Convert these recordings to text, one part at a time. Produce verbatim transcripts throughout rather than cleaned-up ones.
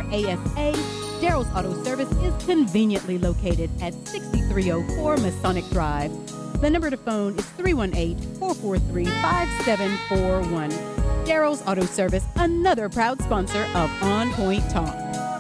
A S A, Darrell's Auto Service is conveniently located at sixty-three oh four Masonic Drive. The number to phone is three one eight, four four three, five seven four one. Darrell's Auto Service, another proud sponsor of On Point Talk.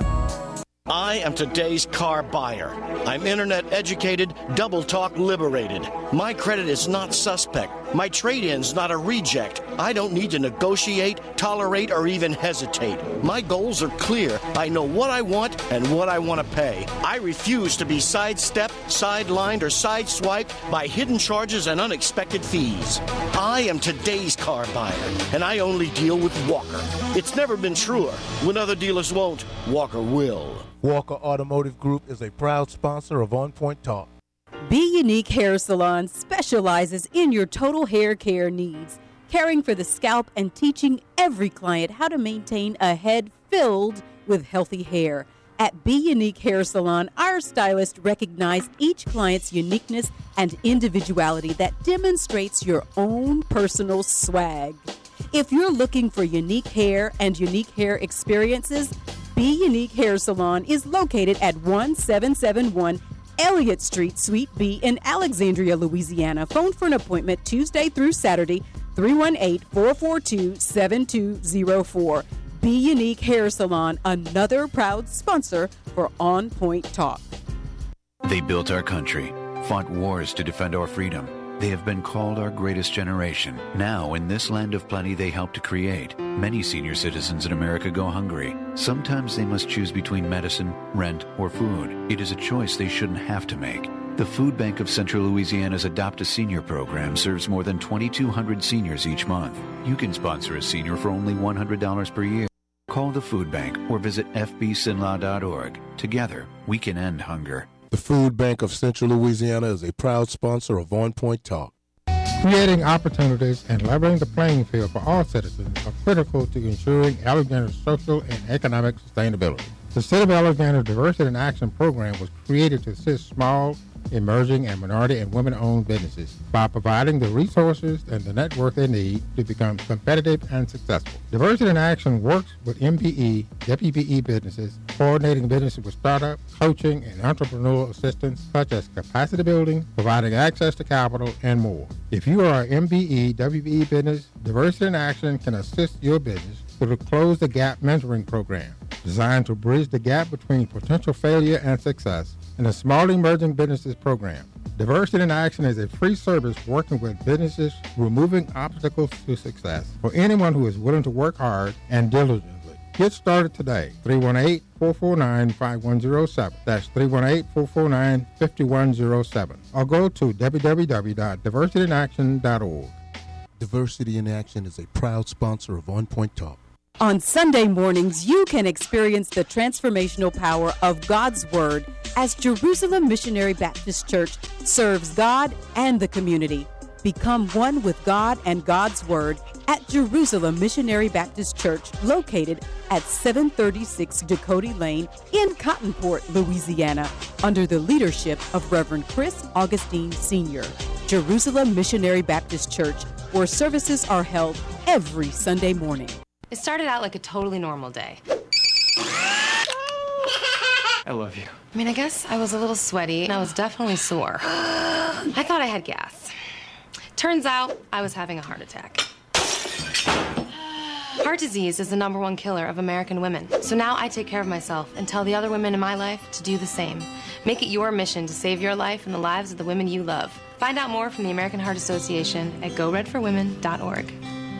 I am today's car buyer. I'm internet educated, double talk liberated. My credit is not suspect. My trade-in's not a reject. I don't need to negotiate, tolerate, or even hesitate. My goals are clear. I know what I want and what I want to pay. I refuse to be sidestepped, sidelined, or sideswiped by hidden charges and unexpected fees. I am today's car buyer, and I only deal with Walker. It's never been truer. When other dealers won't, Walker will. Walker Automotive Group is a proud sponsor of On Point Talk. Be Unique Hair Salon specializes in your total hair care needs, caring for the scalp and teaching every client how to maintain a head filled with healthy hair. At Be Unique Hair Salon, our stylists recognize each client's uniqueness and individuality that demonstrates your own personal swag. If you're looking for unique hair and unique hair experiences, Be Unique Hair Salon is located at one seven seven one Elliott Street, Suite B in Alexandria, Louisiana. Phone for an appointment Tuesday through Saturday, three one eight, four four two, seven two zero four. Be Unique Hair Salon, another proud sponsor for On Point Talk. They built our country, fought wars to defend our freedom. They have been called our greatest generation. Now, in this land of plenty they helped to create, many senior citizens in America go hungry. Sometimes they must choose between medicine, rent, or food. It is a choice they shouldn't have to make. The Food Bank of Central Louisiana's Adopt a Senior program serves more than twenty-two hundred seniors each month. You can sponsor a senior for only one hundred dollars per year. Call the Food Bank or visit f b sinlaw dot org. Together, we can end hunger. The Food Bank of Central Louisiana is a proud sponsor of On Point Talk. Creating opportunities and leveling the playing field for all citizens are critical to ensuring Alexander's social and economic sustainability. The City of Alexander Diversity in Action program was created to assist small, emerging, and minority and women-owned businesses by providing the resources and the network they need to become competitive and successful. Diversity in Action works with M P E, W P E businesses, coordinating businesses with startup, coaching, and entrepreneurial assistance such as capacity building, providing access to capital, and more. If you are an M P E, W P E business, Diversity in Action can assist your business through the Close the Gap mentoring program, designed to bridge the gap between potential failure and success, and the Small Emerging Businesses Program. Diversity in Action is a free service working with businesses removing obstacles to success for anyone who is willing to work hard and diligently. Get started today. three one eight, four four nine, five one zero seven. That's three one eight, four four nine, five one zero seven. Or go to w w w dot diversity in action dot org. Diversity in Action is a proud sponsor of On Point Talk. On Sunday mornings, you can experience the transformational power of God's Word as Jerusalem Missionary Baptist Church serves God and the community. Become one with God and God's Word at Jerusalem Missionary Baptist Church, located at seven thirty-six Dakota Lane in Cottonport, Louisiana, under the leadership of Reverend Chris Augustine Senior Jerusalem Missionary Baptist Church, where services are held every Sunday morning. It started out like a totally normal day. I love you. I mean, I guess I was a little sweaty and I was definitely sore. I thought I had gas. Turns out I was having a heart attack. Heart disease is the number one killer of American women. So now I take care of myself and tell the other women in my life to do the same. Make it your mission to save your life and the lives of the women you love. Find out more from the American Heart Association at go red for women dot org.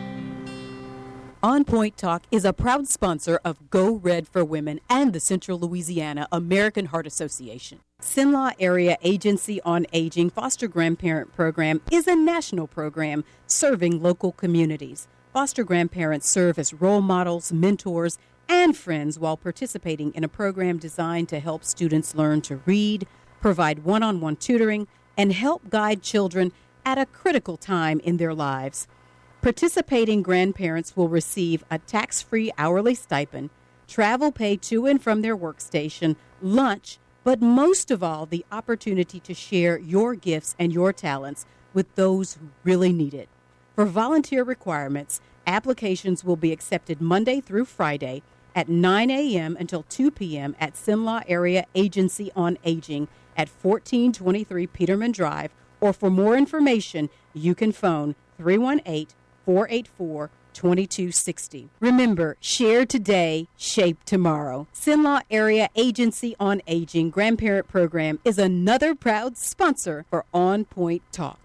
On Point Talk is a proud sponsor of Go Red for Women and the Central Louisiana American Heart Association. Sinlaw Area Agency on Aging Foster Grandparent Program is a national program serving local communities. Foster grandparents serve as role models, mentors, and friends while participating in a program designed to help students learn to read, provide one-on-one tutoring, and help guide children at a critical time in their lives. Participating grandparents will receive a tax-free hourly stipend, travel pay to and from their workstation, lunch, but most of all, the opportunity to share your gifts and your talents with those who really need it. For volunteer requirements, applications will be accepted Monday through Friday at nine a.m. until two p.m. at Simla Area Agency on Aging at fourteen twenty-three Peterman Drive. Or for more information, you can phone three one eight, four eight four, two two six zero. Remember, share today, shape tomorrow. Simla Area Agency on Aging Grandparent Program is another proud sponsor for On Point Talk.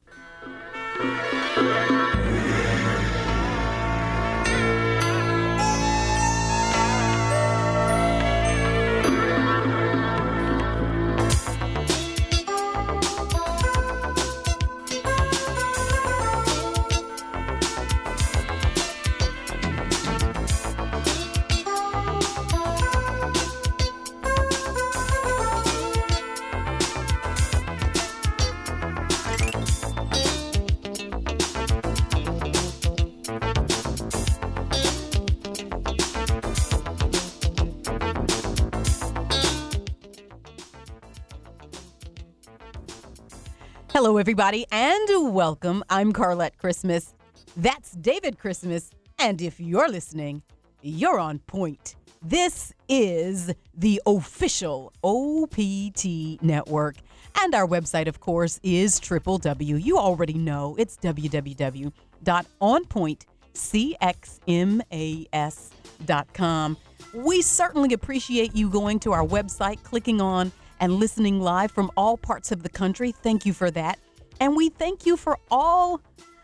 Hello, everybody, and welcome. I'm Carlette Christmas. That's David Christmas. And if you're listening, you're on point. This is the official O P T network. And our website, of course, is w w w. You already know it's w w w dot on point c x m a s dot com. We certainly appreciate you going to our website, clicking on and listening live from all parts of the country. Thank you for that. And we thank you for all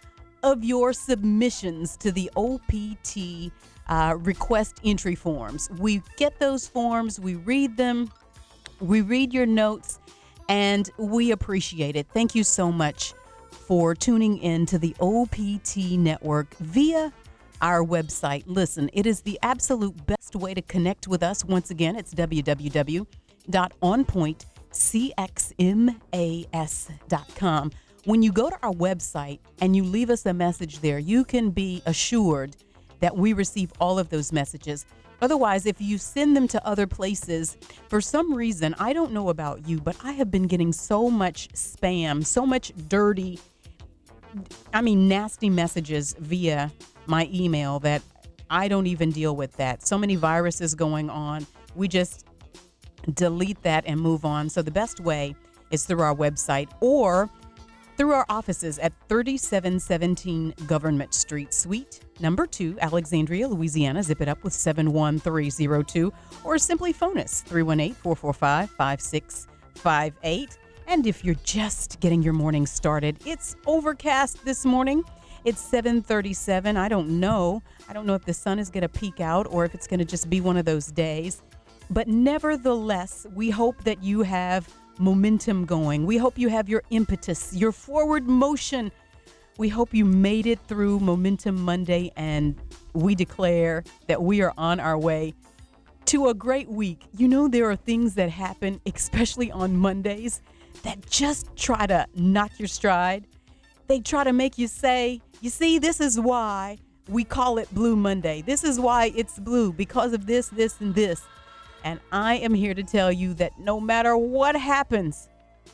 of your submissions to the O P T uh, request entry forms. We get those forms, we read them, we read your notes, and we appreciate it. Thank you so much for tuning in to the O P T network via our website. Listen, it is the absolute best way to connect with us. Once again, it's w w w dot on point c x m a s dot com. When you go to our website and you leave us a message there, you can be assured that we receive all of those messages. Otherwise, if you send them to other places, for some reason, I don't know about you, but I have been getting so much spam, so much dirty, I mean, nasty messages via my email that I don't even deal with that. So many viruses going on. We just delete that and move on. So the best way is through our website or through our offices at thirty-seven seventeen Government Street, Suite number two, Alexandria, Louisiana. Zip it up with seven one three zero two, or simply phone us three one eight, four four five, five six five eight. And if you're just getting your morning started, it's overcast this morning. It's seven thirty-seven. I don't know. I don't know if the sun is going to peek out or if it's going to just be one of those days. But nevertheless, we hope that you have momentum going. We hope you have your impetus, your forward motion. We hope you made it through Momentum Monday, and we declare that we are on our way to a great week. You know, there are things that happen, especially on Mondays, that just try to knock your stride. They try to make you say, you see, this is why we call it Blue Monday. This is why it's blue, because of this, this, and this. And I am here to tell you that no matter what happens,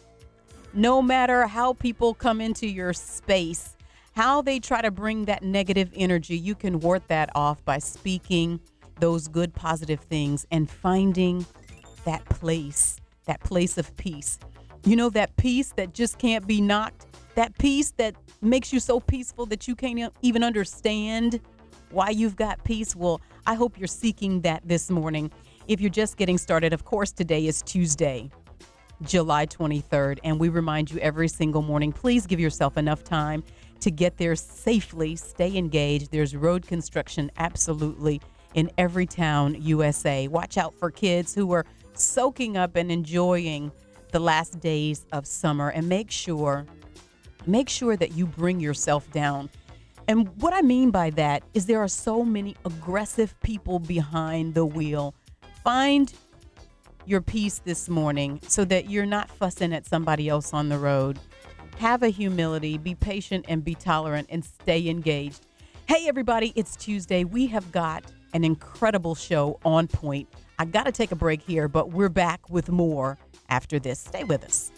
no matter how people come into your space, how they try to bring that negative energy, you can ward that off by speaking those good, positive things and finding that place, that place of peace. You know, that peace that just can't be knocked, that peace that makes you so peaceful that you can't even understand why you've got peace. Well, I hope you're seeking that this morning. If you're just getting started, of course, today is Tuesday, July twenty-third, and we remind you every single morning, please give yourself enough time to get there safely. Stay engaged. There's road construction absolutely in every town, U S A. Watch out for kids who are soaking up and enjoying the last days of summer, and make sure, make sure that you bring yourself down. And what I mean by that is there are so many aggressive people behind the wheel. Find your peace this morning so that you're not fussing at somebody else on the road. Have a humility, be patient, and be tolerant, and stay engaged. Hey, everybody, it's Tuesday. We have got an incredible show on point. I got to take a break here, but we're back with more after this. Stay with us.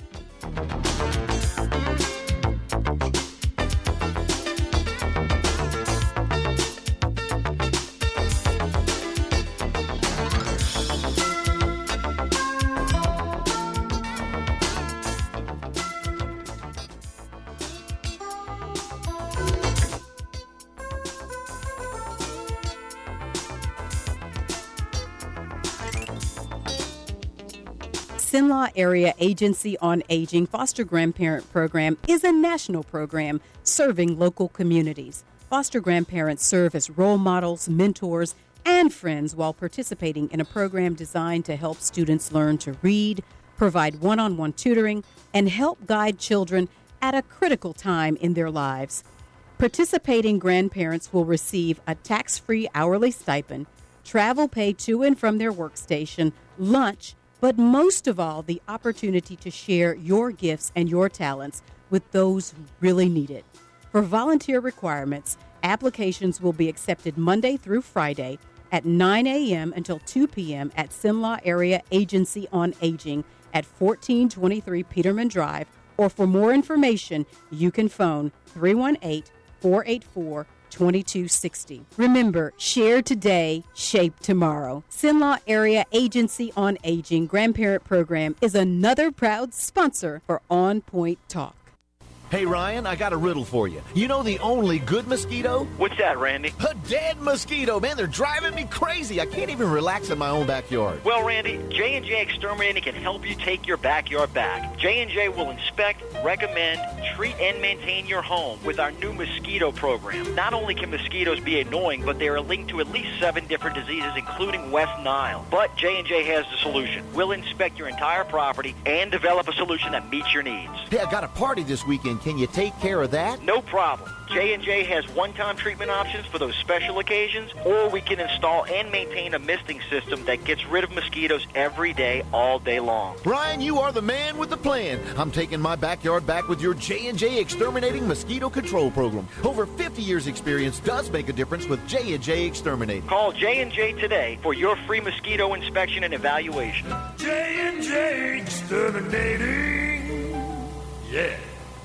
Cenla Area Agency on Aging Foster Grandparent Program is a national program serving local communities. Foster grandparents serve as role models, mentors, and friends while participating in a program designed to help students learn to read, provide one-on-one tutoring, and help guide children at a critical time in their lives. Participating grandparents will receive a tax-free hourly stipend, travel pay to and from their workstation, lunch, but most of all, the opportunity to share your gifts and your talents with those who really need it. For volunteer requirements, applications will be accepted Monday through Friday at nine a.m. until two p.m. at Cenla Area Agency on Aging at fourteen twenty-three Peterman Drive, or for more information, you can phone three one eight, four eight four, two two six zero. Remember, share today, shape tomorrow. Cenla Area Agency on Aging Grandparent Program is another proud sponsor for On Point Talk. Hey, Ryan, I got a riddle for you. You know the only good mosquito? What's that, Randy? A dead mosquito. Man, they're driving me crazy. I can't even relax in my own backyard. Well, Randy, J and J Exterminating can help you take your backyard back. J and J will inspect, recommend, treat, and maintain your home with our new mosquito program. Not only can mosquitoes be annoying, but they are linked to at least seven different diseases, including West Nile. But J and J has the solution. We'll inspect your entire property and develop a solution that meets your needs. Hey, I got a party this weekend. Can you take care of that? No problem. J and J has one-time treatment options for those special occasions, or we can install and maintain a misting system that gets rid of mosquitoes every day, all day long. Brian, you are the man with the plan. I'm taking my backyard back with your J and J Exterminating Mosquito Control Program. Over fifty years experience does make a difference with J and J Exterminating. Call J and J today for your free mosquito inspection and evaluation. J and J Exterminating. Yeah.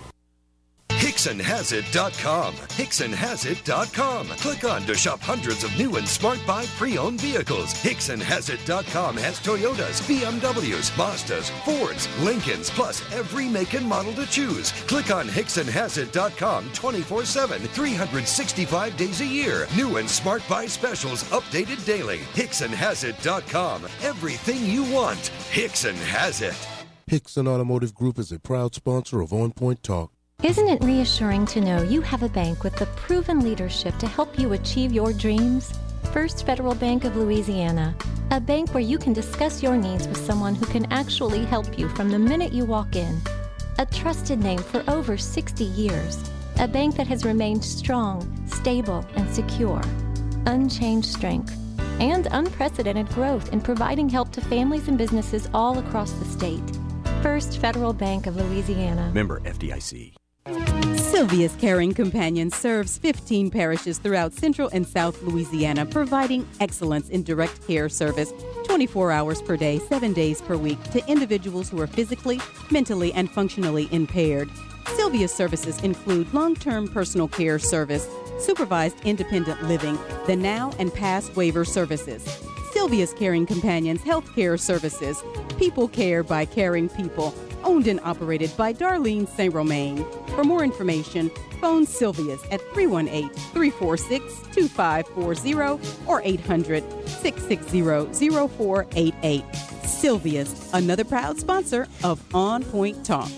Hickson Has It dot com. Hickson Has It dot com. Click on to shop hundreds of new and smart buy pre-owned vehicles. Hickson Has It dot com has Toyotas, B M Ws, Mazdas, Fords, Lincolns, plus every make and model to choose. Click on Hickson Has It dot com twenty-four seven, three hundred sixty-five days a year. New and smart buy specials updated daily. Hickson Has It dot com. Everything you want. Hickson has it. Hickson Automotive Group is a proud sponsor of On Point Talk. Isn't it reassuring to know you have a bank with the proven leadership to help you achieve your dreams? First Federal Bank of Louisiana, a bank where you can discuss your needs with someone who can actually help you from the minute you walk in. A trusted name for over sixty years, a bank that has remained strong, stable, and secure. Unchanged strength and unprecedented growth in providing help to families and businesses all across the state. First Federal Bank of Louisiana. Member F D I C. Sylvia's Caring Companion serves fifteen parishes throughout Central and South Louisiana, providing excellence in direct care service twenty-four hours per day, seven days per week to individuals who are physically, mentally, and functionally impaired. Sylvia's services include long-term personal care service, supervised independent living, the now and past waiver services, Sylvia's Caring Companions Healthcare Services, People Care by Caring People, owned and operated by Darlene Saint Romain. For more information, phone Sylvia's at three one eight, three four six, two five four zero or eight hundred, six six zero, zero four eight eight. Sylvia's, another proud sponsor of On Point Talk.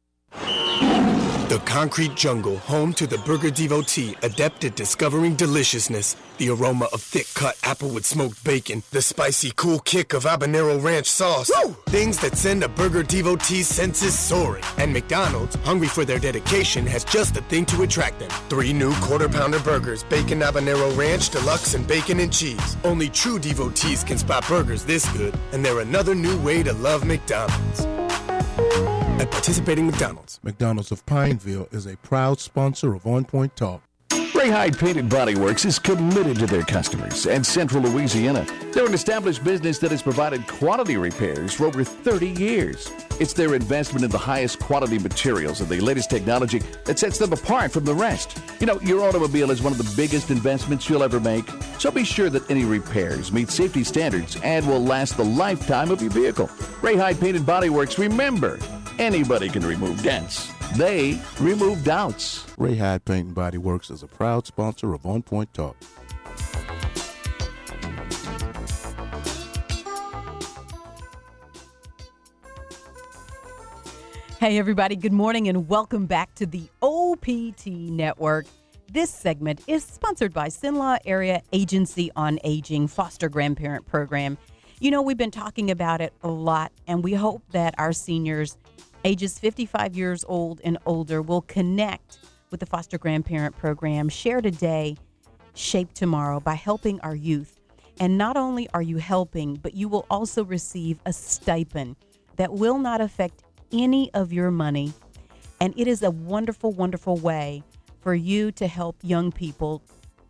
The concrete jungle, home to the burger devotee, adept at discovering deliciousness. The aroma of thick-cut applewood smoked bacon. The spicy, cool kick of habanero ranch sauce. Woo! Things that send a burger devotee's senses soaring. And McDonald's, hungry for their dedication, has just the thing to attract them. Three new quarter-pounder burgers, bacon habanero ranch, deluxe, and bacon and cheese. Only true devotees can spot burgers this good, and they're another new way to love McDonald's. At participating McDonald's. McDonald's of Pineville is a proud sponsor of On Point Talk. Ray Hyde Painted Body Works is committed to their customers and Central Louisiana. They're an established business that has provided quality repairs for over thirty years. It's their investment in the highest quality materials and the latest technology that sets them apart from the rest. You know, your automobile is one of the biggest investments you'll ever make, so be sure that any repairs meet safety standards and will last the lifetime of your vehicle. Ray Hyde Painted Body Works, remember, anybody can remove dents. They remove doubts. Ray Hyde Paint and Body Works is a proud sponsor of On Point Talk. Hey, everybody. Good morning and welcome back to the O P T Network. This segment is sponsored by Sinlaw Area Agency on Aging Foster Grandparent Program. You know, we've been talking about it a lot, and we hope that our seniors ages fifty-five years old and older will connect with the Foster Grandparent Program, share today, shape tomorrow by helping our youth. And not only are you helping, but you will also receive a stipend that will not affect any of your money. And it is a wonderful, wonderful way for you to help young people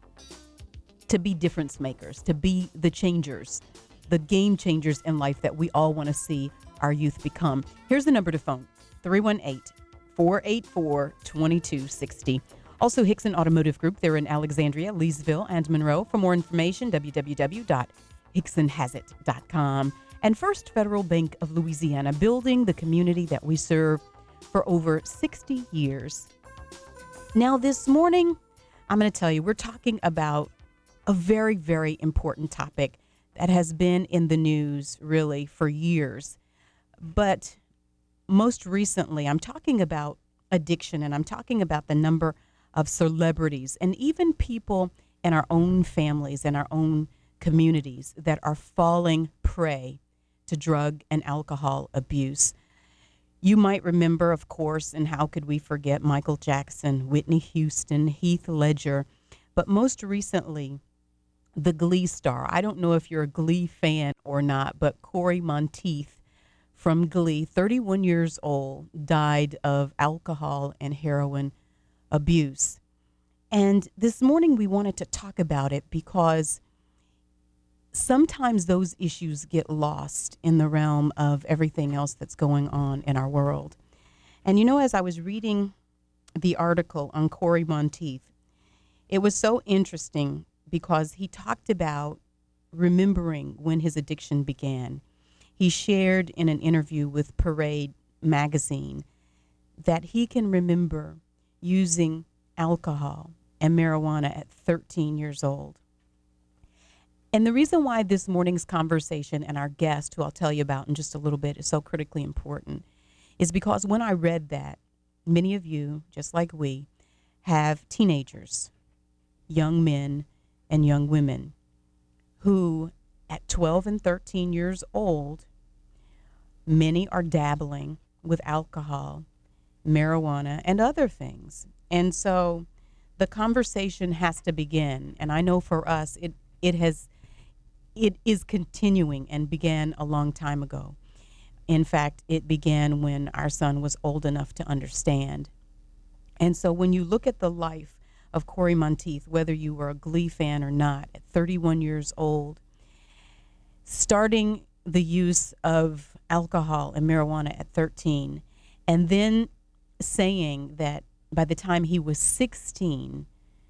to be difference makers, to be the changers, the game changers in life that we all want to see our youth become. Here's the number to phone, three one eight, four eight four, two two six zero. Also, Hickson Automotive Group, they're in Alexandria, Leesville, and Monroe. For more information, w w w dot hickson has it dot com. And First Federal Bank of Louisiana, building the community that we serve for over sixty years. Now, this morning, I'm going to tell you, we're talking about a very, very important topic that has been in the news really for years. But most recently, I'm talking about addiction, and I'm talking about the number of celebrities and even people in our own families and our own communities that are falling prey to drug and alcohol abuse. You might remember, of course, and how could we forget Michael Jackson, Whitney Houston, Heath Ledger, but most recently, the Glee star. I don't know if you're a Glee fan or not, but Corey Monteith from Glee, thirty-one years old, died of alcohol and heroin abuse. And this morning we wanted to talk about it because sometimes those issues get lost in the realm of everything else that's going on in our world. And you know, as I was reading the article on Corey Monteith, it was so interesting because he talked about remembering when his addiction began. He shared in an interview with Parade magazine that he can remember using alcohol and marijuana at thirteen years old. And the reason why this morning's conversation and our guest, who I'll tell you about in just a little bit, is so critically important is because when I read that, many of you, just like we, have teenagers, young men and young women who at twelve and thirteen years old, many are dabbling with alcohol, marijuana, and other things. And so the conversation has to begin. And I know for us, it it has it is continuing and began a long time ago. In fact, it began when our son was old enough to understand. And so when you look at the life of Corey Monteith, whether you were a Glee fan or not, at thirty-one years old, starting the use of alcohol and marijuana at thirteen, and then saying that by the time he was sixteen,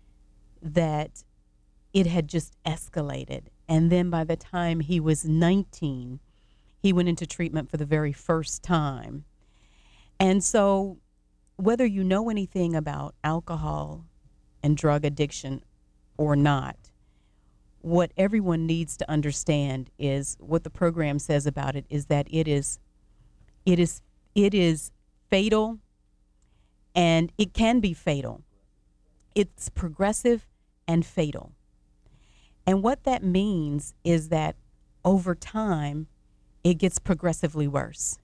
that it had just escalated. And then by the time he was nineteen, he went into treatment for the very first time. And so whether you know anything about alcohol and drug addiction or not, what everyone needs to understand is what the program says about it is that it is it is it is fatal, and it can be fatal. It's progressive and fatal. And what that means is that over time, it gets progressively worse.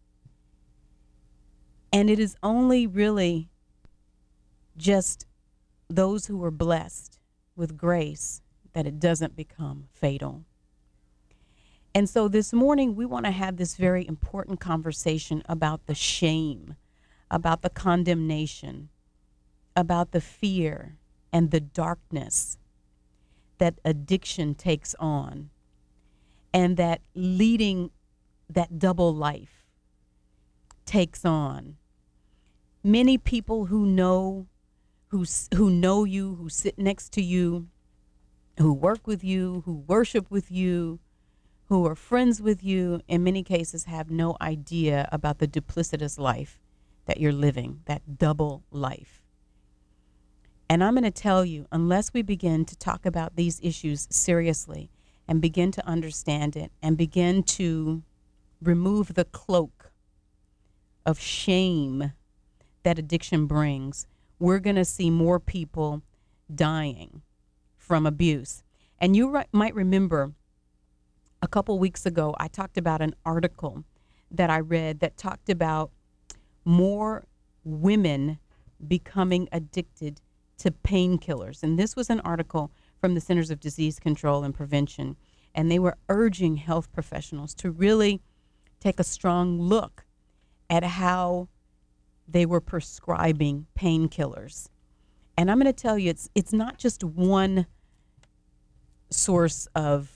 And it is only really just those who are blessed with grace that it doesn't become fatal. And so this morning, we want to have this very important conversation about the shame, about the condemnation, about the fear and the darkness that addiction takes on, and that leading that double life takes on. Many people who know, who, who know you, who sit next to you, who work with you, who worship with you, who are friends with you, in many cases have no idea about the duplicitous life that you're living, that double life. And I'm going to tell you, unless we begin to talk about these issues seriously and begin to understand it and begin to remove the cloak of shame that addiction brings, we're going to see more people dying from abuse. And you re- might remember a couple weeks ago, I talked about an article that I read that talked about more women becoming addicted to painkillers. And this was an article from the Centers of Disease Control and Prevention. And they were urging health professionals to really take a strong look at how they were prescribing painkillers. And I'm going to tell you, it's it's not just one source of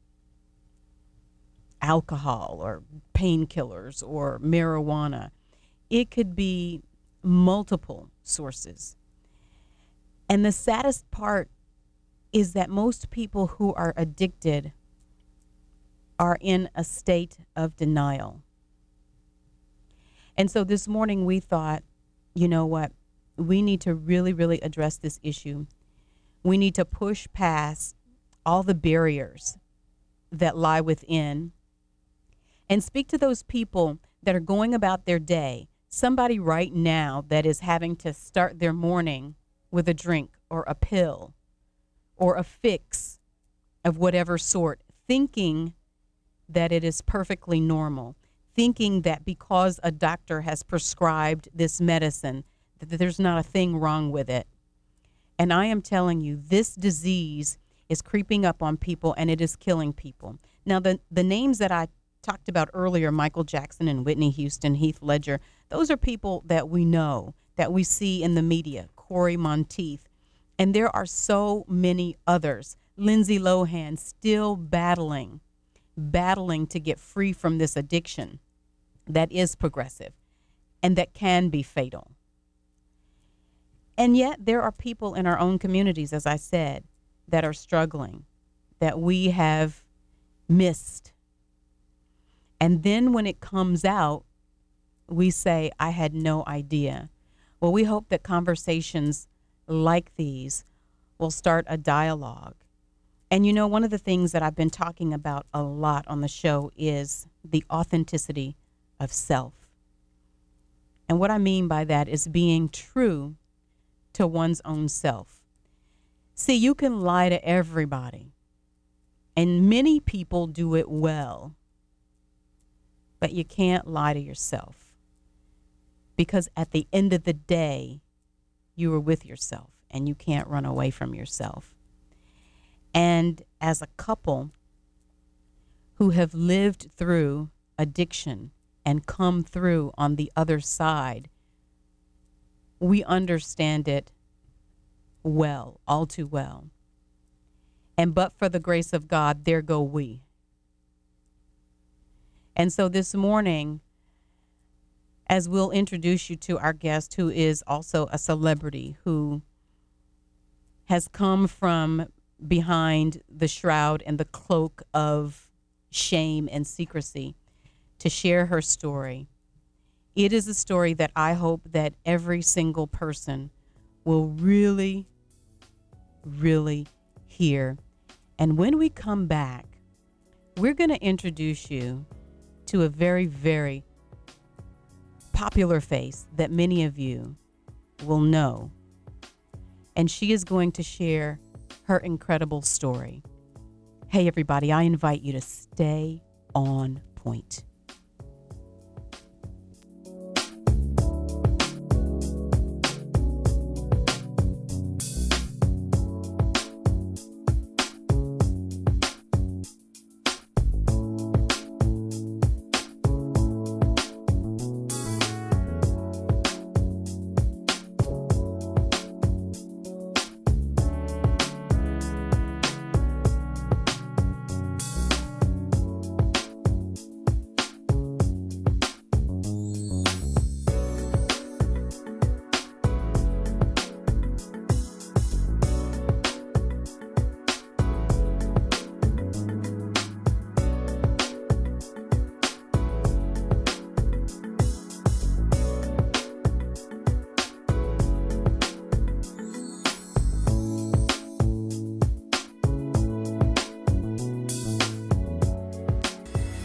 alcohol or painkillers or marijuana. It could be multiple sources. And the saddest part is that most people who are addicted are in a state of denial. And so this morning we thought, you know what? We need to really, really address this issue. We need to push past all the barriers that lie within and speak to those people that are going about their day. Somebody right now that is having to start their morning with a drink or a pill or a fix of whatever sort, thinking that it is perfectly normal, thinking that because a doctor has prescribed this medicine, that there's not a thing wrong with it. And I am telling you, this disease is creeping up on people and it is killing people. Now, the, the names that I talked about earlier, Michael Jackson and Whitney Houston, Heath Ledger, those are people that we know, that we see in the media, Corey Monteith. And there are so many others. Lindsay Lohan still battling, battling to get free from this addiction that is progressive and that can be fatal. And yet there are people in our own communities, as I said, that are struggling, that we have missed. And then when it comes out, we say, I had no idea. Well, we hope that conversations like these will start a dialogue. And you know, one of the things that I've been talking about a lot on the show is the authenticity of self. And what I mean by that is being true to one's own self. See, you can lie to everybody, and many people do it well, but you can't lie to yourself, because at the end of the day, you are with yourself and you can't run away from yourself. And as a couple who have lived through addiction and come through on the other side, we understand it well, all too well. And but for the grace of God, there go we. And so this morning, as we'll introduce you to our guest, who is also a celebrity who has come from behind the shroud and the cloak of shame and secrecy to share her story. It is a story that I hope that every single person will really, really hear. And when we come back, we're going to introduce you to a very, very popular face that many of you will know. And she is going to share her incredible story. Hey, everybody, I invite you to stay on point.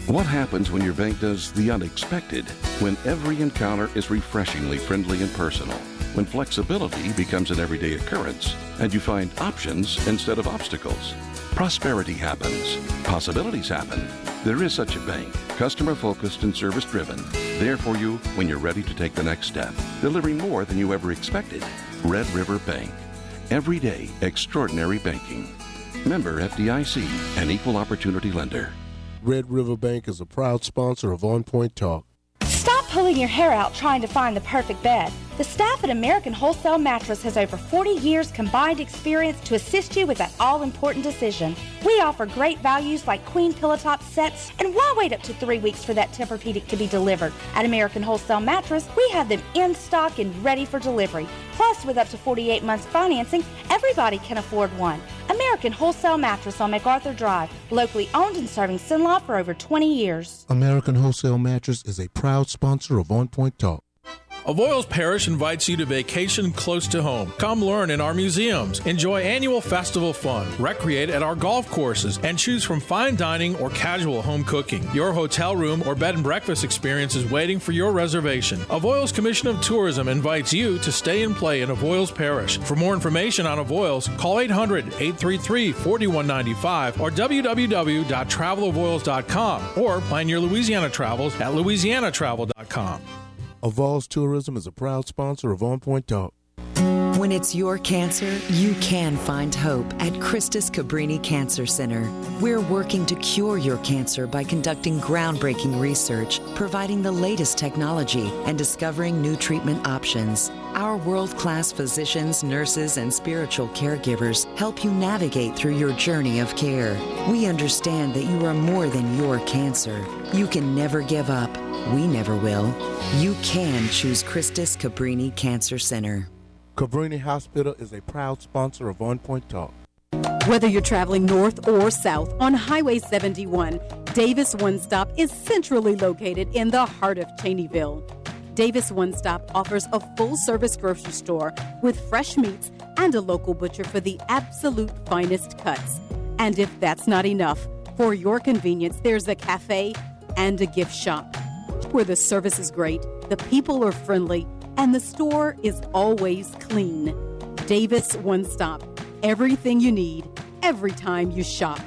What happens when your bank does the unexpected? When every encounter is refreshingly friendly and personal? When flexibility becomes an everyday occurrence and you find options instead of obstacles? Prosperity happens. Possibilities happen. There is such a bank, customer-focused and service-driven, there for you when you're ready to take the next step, delivering more than you ever expected. Red River Bank. Everyday extraordinary banking. Member F D I C, an equal opportunity lender. Red River Bank is a proud sponsor of On Point Talk. Stop pulling your hair out trying to find the perfect bed. The staff at American Wholesale Mattress has over forty years combined experience to assist you with that all-important decision. We offer great values like queen pillow top sets, and why wait up to three weeks for that Tempur-Pedic to be delivered? At American Wholesale Mattress, we have them in stock and ready for delivery. Plus, with up to forty-eight months financing, everybody can afford one. American Wholesale Mattress on MacArthur Drive, locally owned and serving Sinlaw for over twenty years. American Wholesale Mattress is a proud sponsor of On Point Talk. Avoyles Parish invites you to vacation close to home. Come learn in our museums, enjoy annual festival fun, recreate at our golf courses, and choose from fine dining or casual home cooking. Your hotel room or bed and breakfast experience is waiting for your reservation. Avoyles Commission of Tourism invites you to stay and play in Avoyles Parish. For more information on Avoyles, call eight hundred, eight three three, four one nine five or w w w dot travel avoyles dot com or plan your Louisiana travels at louisiana travel dot com. Avoyles Tourism is a proud sponsor of On Point Talk. When it's your cancer, you can find hope at Christus Cabrini Cancer Center. We're working to cure your cancer by conducting groundbreaking research, providing the latest technology, and discovering new treatment options. Our world-class physicians, nurses, and spiritual caregivers help you navigate through your journey of care. We understand that you are more than your cancer. You can never give up. We never will. You can choose Christus Cabrini Cancer Center. Cabrini Hospital is a proud sponsor of On Point Talk. Whether you're traveling north or south on Highway seventy-one, Davis One Stop is centrally located in the heart of Cheneyville. Davis One Stop offers a full-service grocery store with fresh meats and a local butcher for the absolute finest cuts. And if that's not enough, for your convenience, there's a cafe and a gift shop where the service is great, the people are friendly, and the store is always clean. Davis One Stop. Everything you need, every time you shop.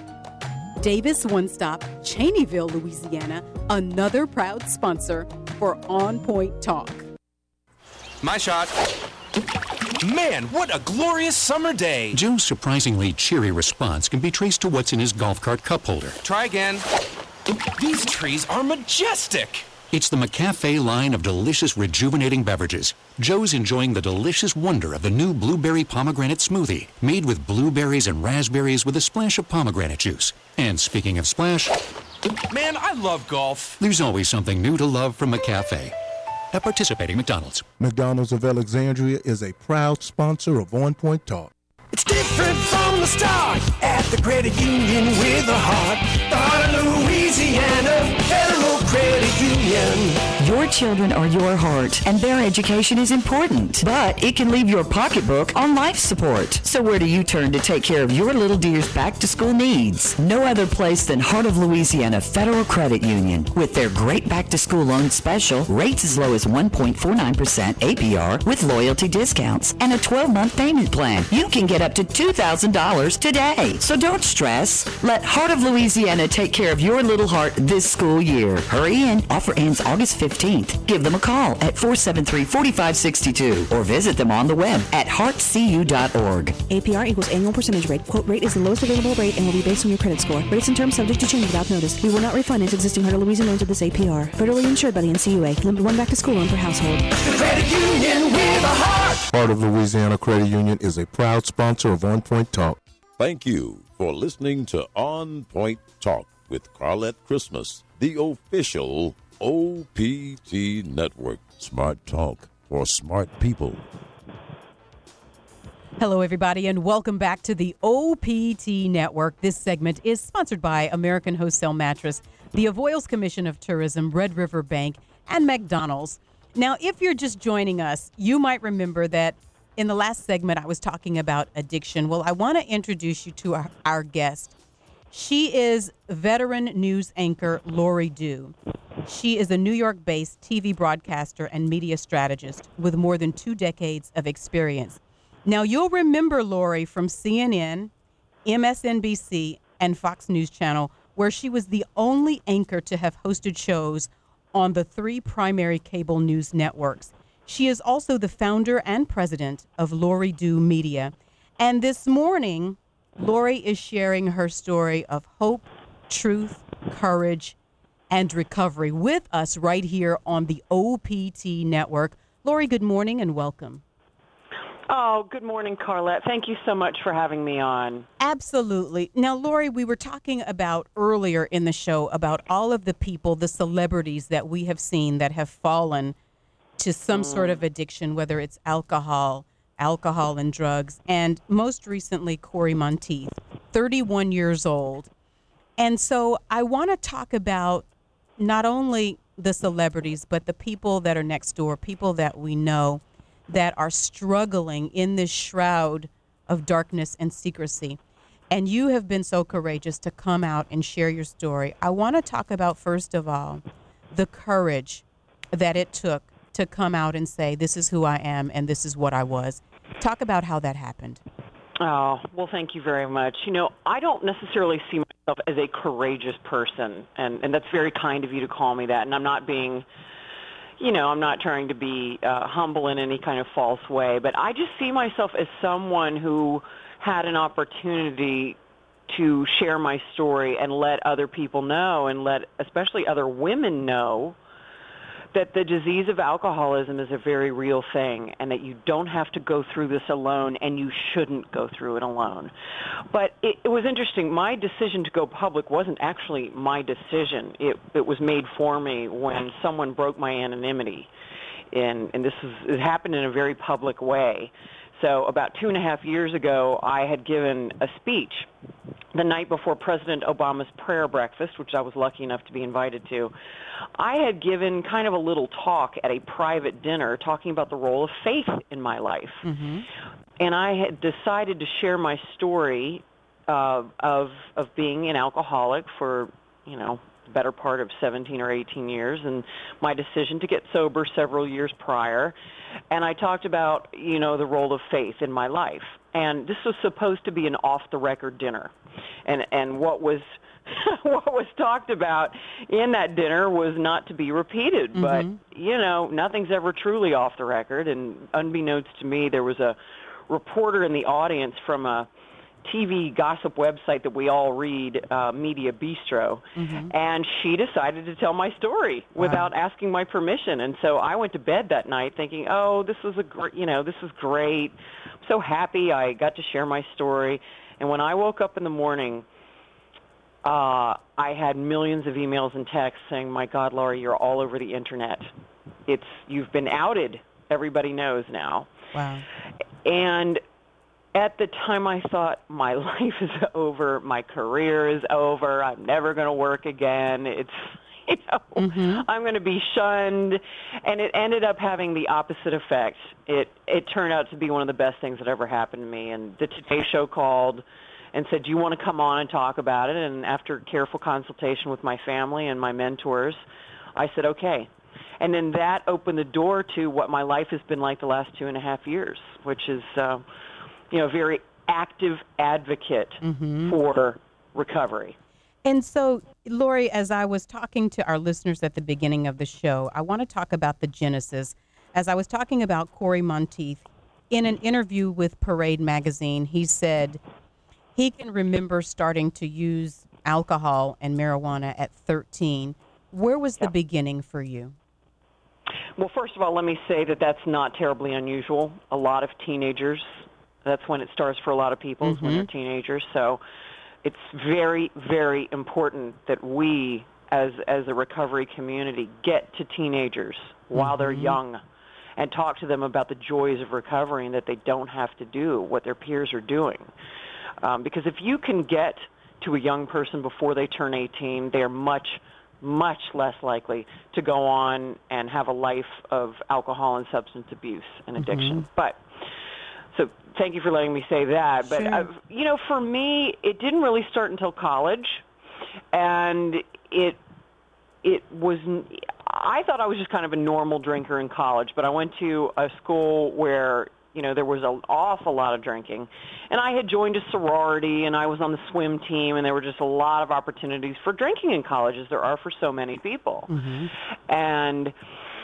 Davis One Stop, Cheneyville, Louisiana, another proud sponsor for On Point Talk. My shot. Man, what a glorious summer day. Joe's surprisingly cheery response can be traced to what's in his golf cart cup holder. Try again. These trees are majestic. It's the McCafe line of delicious, rejuvenating beverages. Joe's enjoying the delicious wonder of the new blueberry pomegranate smoothie, made with blueberries and raspberries with a splash of pomegranate juice. And speaking of splash, man, I love golf. There's always something new to love from McCafe. At participating McDonald's. McDonald's of Alexandria is a proud sponsor of On Point Talk. It's different from the start at the credit union with a heart. The heart of Louisiana Federal Credit Union. Your children are your heart, and their education is important, but it can leave your pocketbook on life support. So where do you turn to take care of your little dear's back-to-school needs? No other place than Heart of Louisiana Federal Credit Union. With their great back-to-school loan special, rates as low as one point four nine percent A P R with loyalty discounts and a twelve-month payment plan. You can get up to two thousand dollars today. So don't stress. Let Heart of Louisiana take care of your little heart this school year. Hurry in. Offer ends August fifteenth. Give them a call at four seven three, four five six two or visit them on the web at heart c u dot org. A P R equals annual percentage rate. Quote rate is the lowest available rate and will be based on your credit score. Rates and terms subject to change without notice. We will not refinance existing Heart of Louisiana loans with this A P R. Federally insured by the N C U A. Limit one back to school loan per household. The credit union with a heart. Heart of Louisiana Credit Union is a proud sponsor of On Point Talk. Thank you for listening to On Point Talk with Carlette Christmas, the official O P T Network. Smart talk for smart people. Hello, everybody, and welcome back to the O P T Network. This segment is sponsored by American Wholesale Mattress, the Avoyles Commission of Tourism, Red River Bank, and McDonald's. Now, if you're just joining us, you might remember that in the last segment I was talking about addiction. Well, I want to introduce you to our, our guest. She is veteran news anchor Lori Dew. She is a New York-based T V broadcaster and media strategist with more than two decades of experience. Now, you'll remember Lori from C N N, M S N B C, and Fox News Channel, where she was the only anchor to have hosted shows on the three primary cable news networks. She is also the founder and president of Lori Dew Media. And this morning, Lori is sharing her story of hope, truth, courage, and recovery with us right here on the O P T Network. Lori, good morning and welcome. Oh, good morning, Carlette. Thank you so much for having me on. Absolutely. Now, Lori, we were talking about earlier in the show about all of the people, the celebrities that we have seen that have fallen to some mm. sort of addiction, whether it's alcohol, alcohol and drugs, and most recently, Corey Monteith, thirty-one years old. And so I want to talk about not only the celebrities, but the people that are next door, people that we know that are struggling in this shroud of darkness and secrecy. And you have been so courageous to come out and share your story. I want to talk about, first of all, the courage that it took to come out and say, this is who I am and this is what I was. Talk about how that happened. Oh, well, thank you very much. You know, I don't necessarily see myself as a courageous person, and, and that's very kind of you to call me that, and I'm not being... You know, I'm not trying to be uh, humble in any kind of false way, but I just see myself as someone who had an opportunity to share my story and let other people know, and let especially other women know, that the disease of alcoholism is a very real thing, and that you don't have to go through this alone, and you shouldn't go through it alone. But it, it was interesting. My decision to go public wasn't actually my decision. It, it was made for me when someone broke my anonymity, and, and this is, it happened in a very public way. So about two and a half years ago, I had given a speech the night before President Obama's prayer breakfast, which I was lucky enough to be invited to. I had given kind of a little talk at a private dinner talking about the role of faith in my life. Mm-hmm. And I had decided to share my story uh, of of being an alcoholic for, you know, the better part of seventeen or eighteen years, and my decision to get sober several years prior. And I talked about, you know, the role of faith in my life. And this was supposed to be an off-the-record dinner. And and what was what was talked about in that dinner was not to be repeated. Mm-hmm. But, you know, nothing's ever truly off the record. And unbeknownst to me, there was a reporter in the audience from a T V gossip website that we all read, uh, Media Bistro, mm-hmm. and she decided to tell my story wow. without asking my permission. And so I went to bed that night thinking, oh, this was a great, you know, this is great. I'm so happy I got to share my story. And when I woke up in the morning, uh, I had millions of emails and texts saying, my God, Lori, you're all over the internet. It's, you've been outed. Everybody knows now. Wow. And at the time, I thought, my life is over, my career is over, I'm never going to work again, it's, you know, mm-hmm. I'm going to be shunned, and it ended up having the opposite effect. It it turned out to be one of the best things that ever happened to me, and the Today Show called and said, do you want to come on and talk about it? And after careful consultation with my family and my mentors, I said, okay. And then that opened the door to what my life has been like the last two and a half years, which is... Uh, you know, very active advocate mm-hmm. for recovery. And so, Lori, as I was talking to our listeners at the beginning of the show, I want to talk about the genesis. As I was talking about Corey Monteith, in an interview with Parade Magazine, he said he can remember starting to use alcohol and marijuana at thirteen. Where was yeah. the beginning for you? Well, first of all, let me say that that's not terribly unusual. A lot of teenagers... That's when it starts for a lot of people, mm-hmm. when they're teenagers. So it's very, very important that we, as as a recovery community, get to teenagers mm-hmm. while they're young and talk to them about the joys of recovery and that they don't have to do what their peers are doing. Um, because if you can get to a young person before they turn eighteen, they are much, much less likely to go on and have a life of alcohol and substance abuse and addiction. Mm-hmm. But so thank you for letting me say that. But, Sure. uh, you know, for me, it didn't really start until college. And it it was, I thought I was just kind of a normal drinker in college, but I went to a school where, you know, there was an awful lot of drinking. And I had joined a sorority, and I was on the swim team, and there were just a lot of opportunities for drinking in college, as there are for so many people. Mm-hmm. And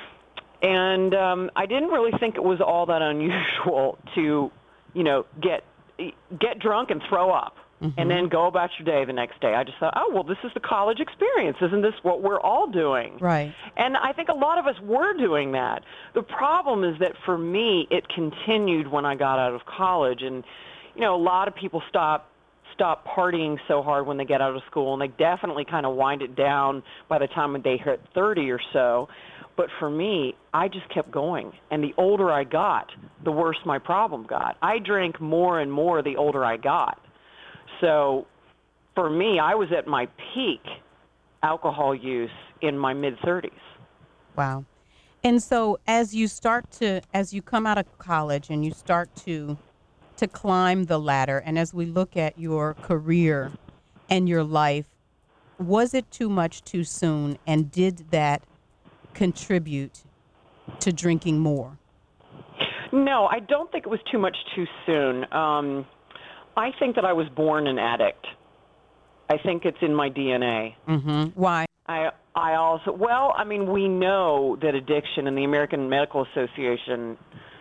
and um, I didn't really think it was all that unusual to, you know, get get drunk and throw up. Mm-hmm. And then go about your day the next day. I just thought, oh, well, this is the college experience. Isn't this what we're all doing? Right. And I think a lot of us were doing that. The problem is that for me, it continued when I got out of college. And, you know, a lot of people stop stop partying so hard when they get out of school, and they definitely kind of wind it down by the time they hit thirty or so. But for me, I just kept going. And the older I got, the worse my problem got. I drank more and more the older I got. So for me, I was at my peak alcohol use in my mid-thirties. Wow. And so as you start to, as you come out of college and you start to, to climb the ladder, and as we look at your career and your life, was it too much too soon, and did that contribute to drinking more? No, I don't think it was too much too soon. Um, I think that I was born an addict. I think it's in my D N A. Mm-hmm. Why? I I also, well, I mean, we know that addiction, in the American Medical Association,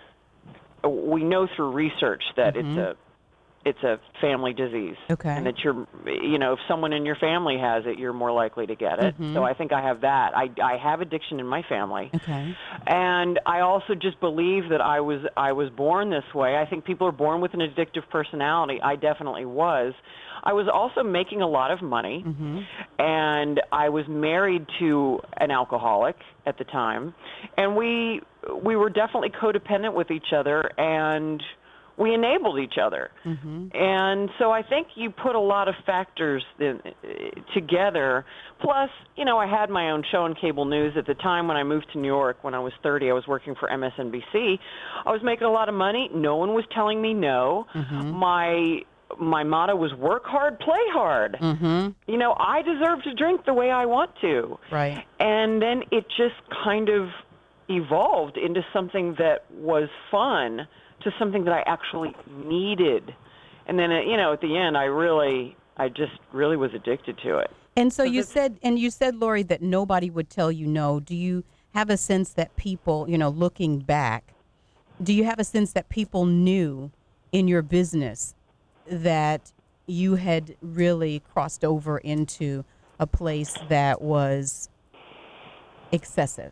we know through research that Mm-hmm. it's a it's a family disease. Okay. And that you're, you know, if someone in your family has it, you're more likely to get it. Mhm. So I think I have that. I, I have addiction in my family. Okay. And I also just believe that I was I was born this way. I think people are born with an addictive personality. I definitely was. I was also making a lot of money, Mm-hmm. and I was married to an alcoholic at the time, and we we were definitely codependent with each other, and we enabled each other. Mm-hmm. And so I think you put a lot of factors in, together. Plus, you know, I had my own show on cable news at the time when I moved to New York. When I was thirty, I was working for M S N B C. I was making a lot of money. No one was telling me no. Mm-hmm. My my motto was work hard, play hard. Mm-hmm. You know, I deserve to drink the way I want to. Right. And then it just kind of evolved into something that was fun, to something that I actually needed. And then, you know, at the end, I really, I just really was addicted to it. And so you said, and you said, Lori, that nobody would tell you no. Do you have a sense that people, you know, looking back, do you have a sense that people knew in your business that you had really crossed over into a place that was excessive?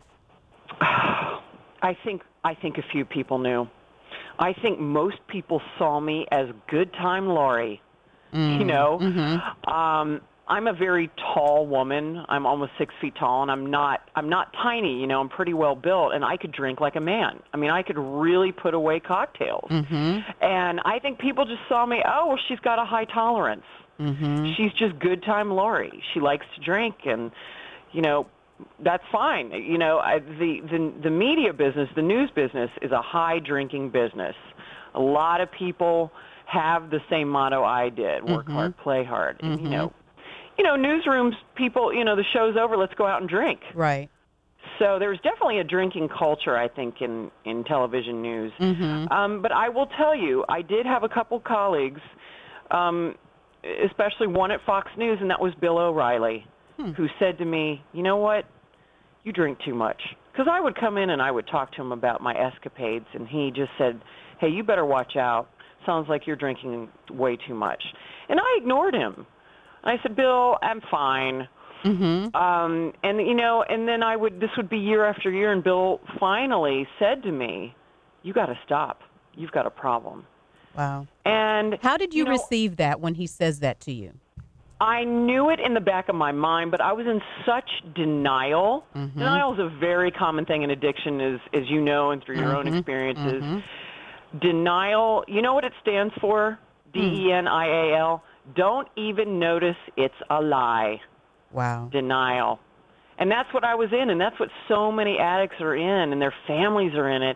I think, I think a few people knew. I think most people saw me as good time Lori. Mm. You know, Mm-hmm. um, I'm a very tall woman. I'm almost six feet tall, and I'm not. I'm not tiny. You know, I'm pretty well built, and I could drink like a man. I mean, I could really put away cocktails. Mm-hmm. And I think people just saw me. Oh, well, she's got a high tolerance. Mm-hmm. She's just good time Lori. She likes to drink, and you know, that's fine. You know, I, the, the the media business, the news business, is a high drinking business. A lot of people have the same motto I did: work Mm-hmm. hard, play hard. And, Mm-hmm. you know, you know, newsrooms, people, you know, the show's over, let's go out and drink. Right. So there's definitely a drinking culture, I think, in in television news. Mm-hmm. Um, but I will tell you, I did have a couple colleagues, um, especially one at Fox News, and that was Bill O'Reilly, Hmm. who said to me, you know what, you drink too much. Because I would come in and I would talk to him about my escapades, and he just said, hey, you better watch out. Sounds like you're drinking way too much. And I ignored him. I said, Bill, I'm fine. Mm-hmm. Um, and, you know, and then I would, this would be year after year, and Bill finally said to me, you got to stop. You've got a problem. Wow. And how did you, you know, receive that when he says that to you? I knew it in the back of my mind, but I was in such denial. Mm-hmm. Denial is a very common thing in addiction, as, as you know, and through your Mm-hmm. own experiences. Mm-hmm. Denial, you know what it stands for? D E N I A L. Don't even notice it's a lie. Wow. Denial. And that's what I was in, and that's what so many addicts are in, and their families are in it.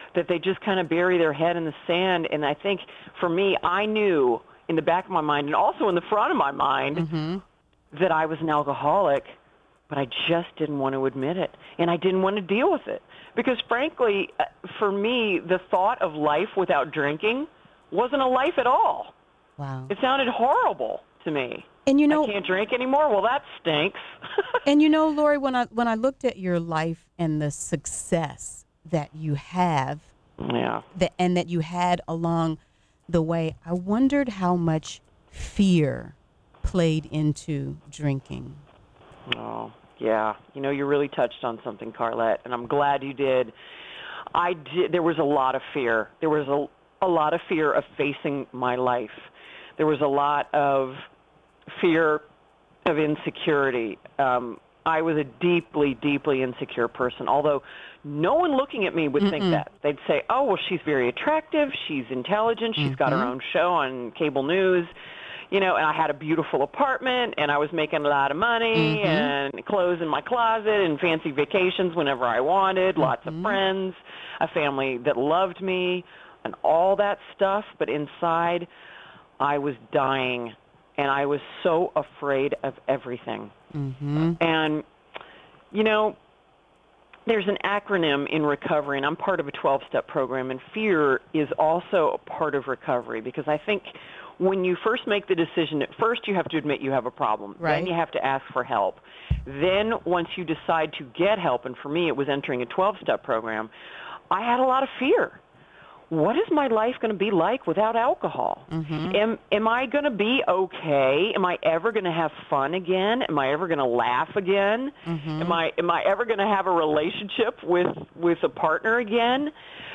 that they just kind of bury their head in the sand. And I think for me, I knew in the back of my mind and also in the front of my mind Mm-hmm. that I was an alcoholic, but I just didn't want to admit it. And I didn't want to deal with it. Because frankly, uh, for me, the thought of life without drinking wasn't a life at all. Wow. It sounded horrible to me. And you know, I can't drink anymore. Well, that stinks. And you know, Lori, when I when I looked at your life and the success that you have, yeah, that and that you had along the way, I wondered how much fear played into drinking. Oh, yeah. You know, you really touched on something, Carlette, and I'm glad you did. I did. There was a lot of fear. There was a, a lot of fear of facing my life. There was a lot of fear of insecurity. Um, I was a deeply, deeply insecure person, although no one looking at me would Mm-mm. think that. They'd say, oh, well, she's very attractive, she's intelligent, she's got her Mhm. own show on cable news, you know, and I had a beautiful apartment, and I was making a lot of money, Mhm. and clothes in my closet, and fancy vacations whenever I wanted, lots of friends, a family that loved me, and all that stuff, but inside, I was dying, and I was so afraid of everything. Mm-hmm. And, you know, there's an acronym in recovery, and I'm part of a twelve-step program, and fear is also a part of recovery, because I think when you first make the decision, at first you have to admit you have a problem. Right. Then you have to ask for help. Then once you decide to get help, and for me it was entering a twelve-step program, I had a lot of fear. What is my life going to be like without alcohol? Mm-hmm. Am am I going to be okay? Am I ever going to have fun again? Am I ever going to laugh again? Mm-hmm. Am I am I ever going to have a relationship with with a partner again?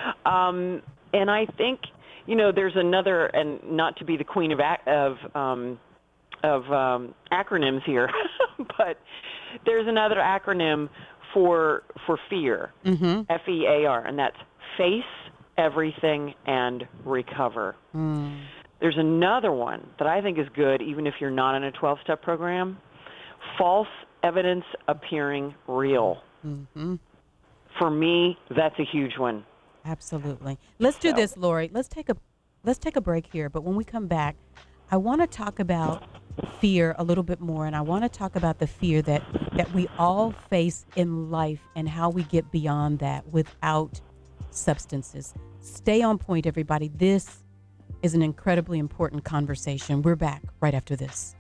Um, and I think, you know, there's another, and not to be the queen of ac- of um, of um, acronyms here, but there's another acronym for for fear, Mm-hmm. F E A R, and that's face everything and recover. Mm. There's another one that I think is good, even if you're not in a twelve-step program, false evidence appearing real. Mm-hmm. For me, that's a huge one. Absolutely. Let's do So- this, Lori. Let's take a let's take a break here. But when we come back, I want to talk about fear a little bit more, and I want to talk about the fear that that we all face in life and how we get beyond that without substances. Stay on point, everybody. This is an incredibly important conversation. We're back right after this.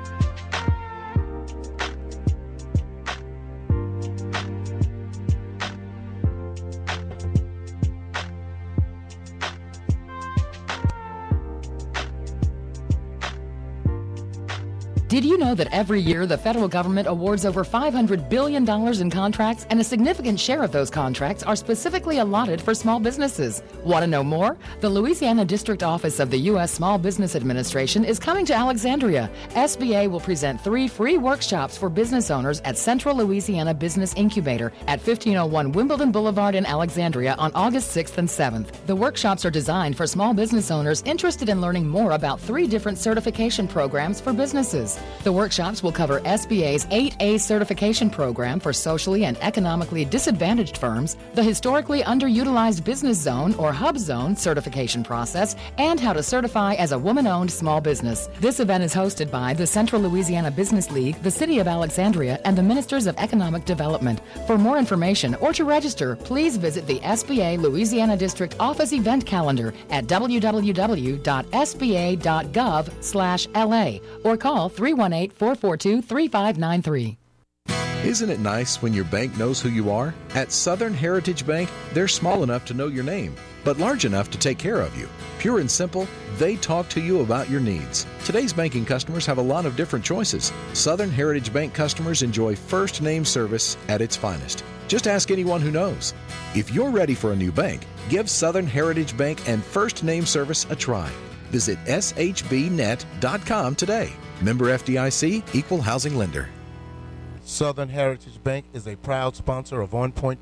Did you know that every year the federal government awards over five hundred billion dollars in contracts, and a significant share of those contracts are specifically allotted for small businesses? Want to know more? The Louisiana District Office of the U S Small Business Administration is coming to Alexandria. S B A will present three free workshops for business owners at Central Louisiana Business Incubator at fifteen oh one Wimbledon Boulevard in Alexandria on August sixth and seventh. The workshops are designed for small business owners interested in learning more about three different certification programs for businesses. The workshops will cover S B A's eight A certification program for socially and economically disadvantaged firms, the historically underutilized business zone or hub zone certification process, and how to certify as a woman-owned small business. This event is hosted by the Central Louisiana Business League, the City of Alexandria, and the Ministers of Economic Development. For more information or to register, please visit the S B A Louisiana District Office event calendar at w w w dot s b a dot gov slash l a or call three one eight, four four two, three five nine three. Isn't it nice when your bank knows who you are? At Southern Heritage Bank, they're small enough to know your name, but large enough to take care of you. Pure and simple, they talk to you about your needs. Today's banking customers have a lot of different choices. Southern Heritage Bank customers enjoy first name service at its finest. Just ask anyone who knows. If you're ready for a new bank, give Southern Heritage Bank and first name service a try. Visit s h b net dot com today. Member F D I C, Equal Housing Lender. Southern Heritage Bank is a proud sponsor of On Point Talk.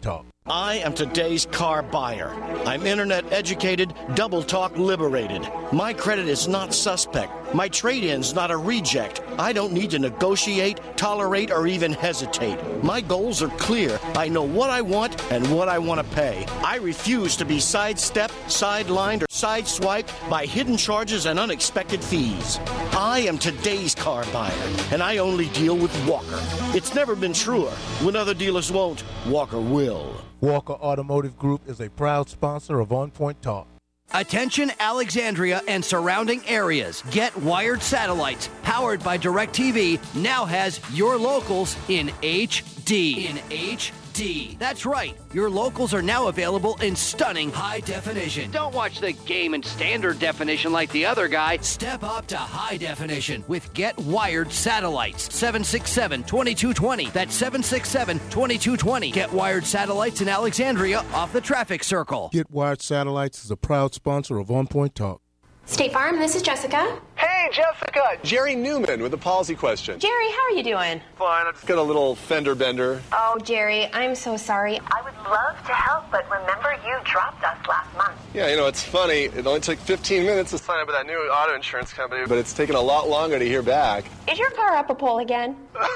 I am today's car buyer. I'm internet educated, double talk liberated. My credit is not suspect. My trade-in's not a reject. I don't need to negotiate, tolerate, or even hesitate. My goals are clear. I know what I want and what I want to pay. I refuse to be sidestepped, sidelined, or sideswiped by hidden charges and unexpected fees. I am today's car buyer, and I only deal with Walker. It's never been truer. When other dealers won't, Walker will. Walker Automotive Group is a proud sponsor of On Point Talk. Attention Alexandria and surrounding areas. Get Wired Satellites, powered by DirecTV, now has your locals in H D. In H D. That's right. Your locals are now available in stunning high definition. Don't watch the game in standard definition like the other guy. Step up to high definition with Get Wired Satellites. seven six seven, two two two zero. That's seven six seven, two two two zero. Get Wired Satellites in Alexandria off the traffic circle. Get Wired Satellites is a proud sponsor of On Point Talk. State Farm, this is Jessica. Hey, Jessica! Jerry Newman with a policy question. Jerry, how are you doing? Fine, I just got a little fender bender. Oh, Jerry, I'm so sorry. I would love to help, but remember you dropped us last month. Yeah, you know, it's funny. It only took fifteen minutes to sign up with that new auto insurance company, but it's taken a lot longer to hear back. Is your car up a pole again?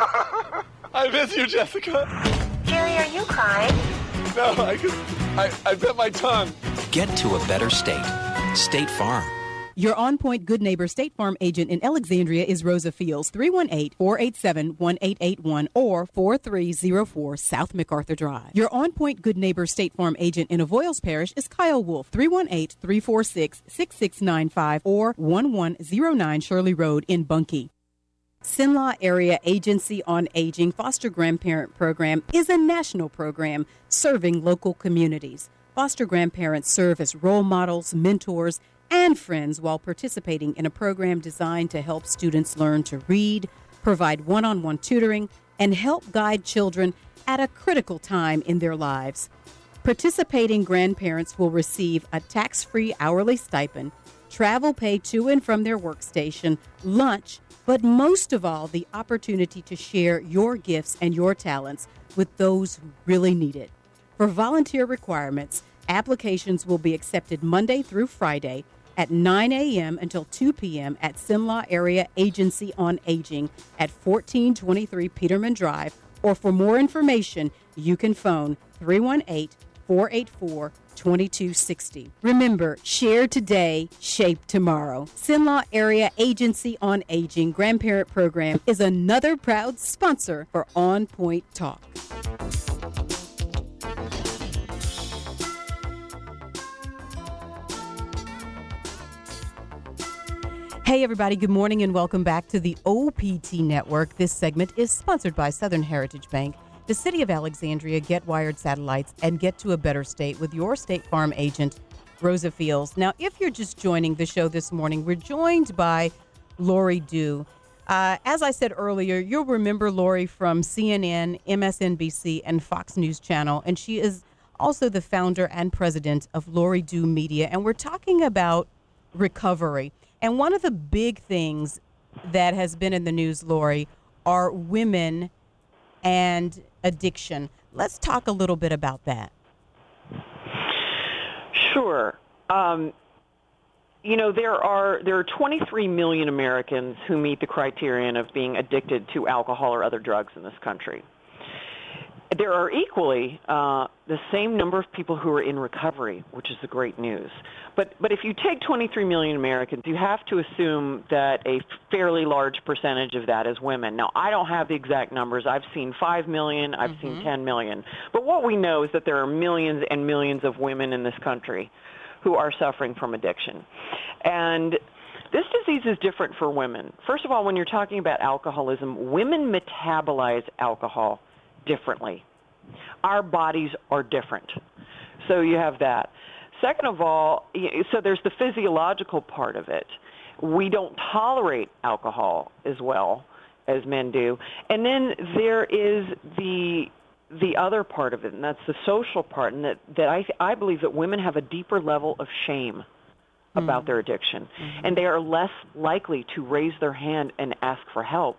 I miss you, Jessica. Jerry, are you crying? No, I just, I, I bit my tongue. Get to a better state. State Farm. Your On Point Good Neighbor State Farm agent in Alexandria is Rosa Fields, three one eight, four eight seven, one eight eight one or four three zero four South MacArthur Drive. Your On Point Good Neighbor State Farm agent in Avoyles Parish is Kyle Wolf, three one eight, three four six, six six nine five or one one zero nine Shirley Road in Bunkie. Sinlaw Area Agency on Aging Foster Grandparent Program is a national program serving local communities. Foster grandparents serve as role models, mentors, and friends while participating in a program designed to help students learn to read, provide one-on-one tutoring, and help guide children at a critical time in their lives. Participating grandparents will receive a tax-free hourly stipend, travel pay to and from their workstation, lunch, but most of all, the opportunity to share your gifts and your talents with those who really need it. For volunteer requirements, applications will be accepted Monday through Friday at nine a.m. until two p.m. at Sinlaw Area Agency on Aging at fourteen twenty-three Peterman Drive, or for more information, you can phone three one eight, four eight four, two two six zero. Remember, share today, shape tomorrow. Sinlaw Area Agency on Aging Grandparent Program is another proud sponsor for On Point Talk. Hey, everybody. Good morning and welcome back to the O P T Network. This segment is sponsored by Southern Heritage Bank, the City of Alexandria. Get Wired Satellites and get to a better state with your State Farm agent, Rosa Fields. Now, if you're just joining the show this morning, we're joined by Lori Dew. Uh, as I said earlier, you'll remember Lori from C N N, M S N B C, and Fox News Channel, and she is also the founder and president of Lori Dew Media, and we're talking about recovery. And one of the big things that has been in the news, Lori, are women and addiction. Let's talk a little bit about that. Sure. Um, you know, there are there are twenty-three million Americans who meet the criterion of being addicted to alcohol or other drugs in this country. There are equally uh, the same number of people who are in recovery, which is the great news. But but if you take twenty-three million Americans, you have to assume that a fairly large percentage of that is women. Now, I don't have the exact numbers. I've seen five million, I've mm-hmm. seen ten million. But what we know is that there are millions and millions of women in this country who are suffering from addiction. And this disease is different for women. First of all, when you're talking about alcoholism, women metabolize alcohol differently. Our bodies are different. So you have that. Second of all, so there's the physiological part of it. We don't tolerate alcohol as well as men do. And then there is the the other part of it, and that's the social part, and that, that I, I believe that women have a deeper level of shame about mm. their addiction. Mm-hmm. And they are less likely to raise their hand and ask for help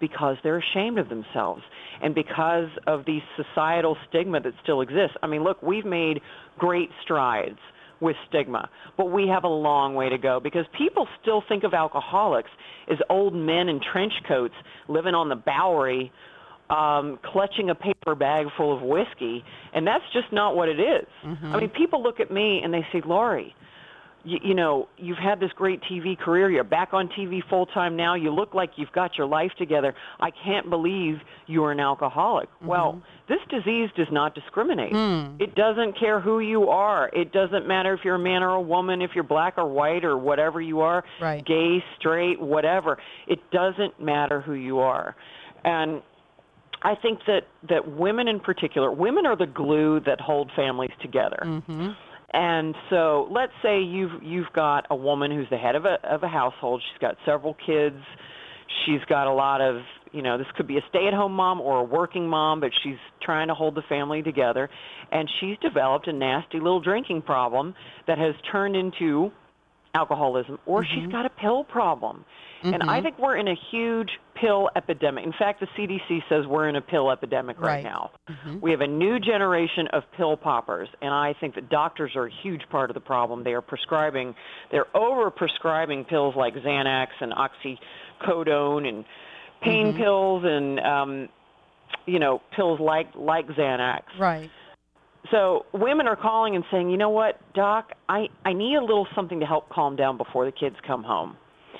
because they're ashamed of themselves and because of the societal stigma that still exists. I mean, look, we've made great strides with stigma, but we have a long way to go because people still think of alcoholics as old men in trench coats living on the Bowery, um, clutching a paper bag full of whiskey, and that's just not what it is. Mm-hmm. I mean, people look at me and they say, Laurie, You, you know, you've had this great T V career. You're back on T V full-time now. You look like you've got your life together. I can't believe you're an alcoholic. Mm-hmm. Well, this disease does not discriminate. Mm. It doesn't care who you are. It doesn't matter if you're a man or a woman, if you're black or white or whatever you are, right. gay, straight, whatever. It doesn't matter who you are. And I think that, that women in particular, women are the glue that hold families together. Mm-hmm. And so let's say you've you've got a woman who's the head of a of a household. She's got several kids. She's got a lot of, you know, this could be a stay-at-home mom or a working mom, but she's trying to hold the family together. And she's developed a nasty little drinking problem that has turned into alcoholism, or Mm-hmm. she's got a pill problem. And Mhm. I think we're in a huge pill epidemic. In fact, the C D C says we're in a pill epidemic right, Right. now. Mhm. We have a new generation of pill poppers, and I think that doctors are a huge part of the problem. They are prescribing, they're over-prescribing pills like Xanax and oxycodone and pain Mhm. pills and, um, you know, pills like, like Xanax. Right. So women are calling and saying, you know what, doc, I, I need a little something to help calm down before the kids come home.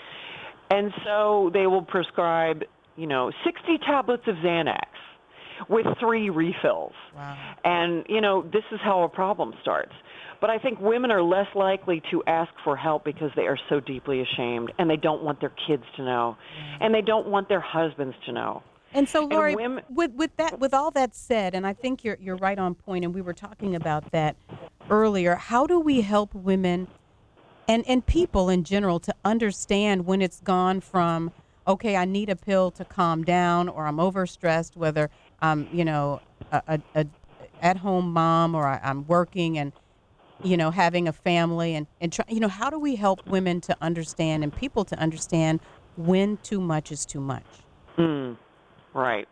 And so they will prescribe, you know, sixty tablets of Xanax with three refills. Wow. And, you know, this is how a problem starts. But I think women are less likely to ask for help because they are so deeply ashamed and they don't want their kids to know and they don't want their husbands to know. And so, And Laurie, women- with with that, with all that said, and I think you're you're right on point, and we were talking about that earlier. How do we help women and and people in general to understand when it's gone from, okay, I need a pill to calm down, or I'm overstressed, whether I'm, you know, a, a, a at-home mom or I, I'm working and, you know, having a family, and and try, you know, how do we help women to understand and people to understand when too much is too much? Mm. Right.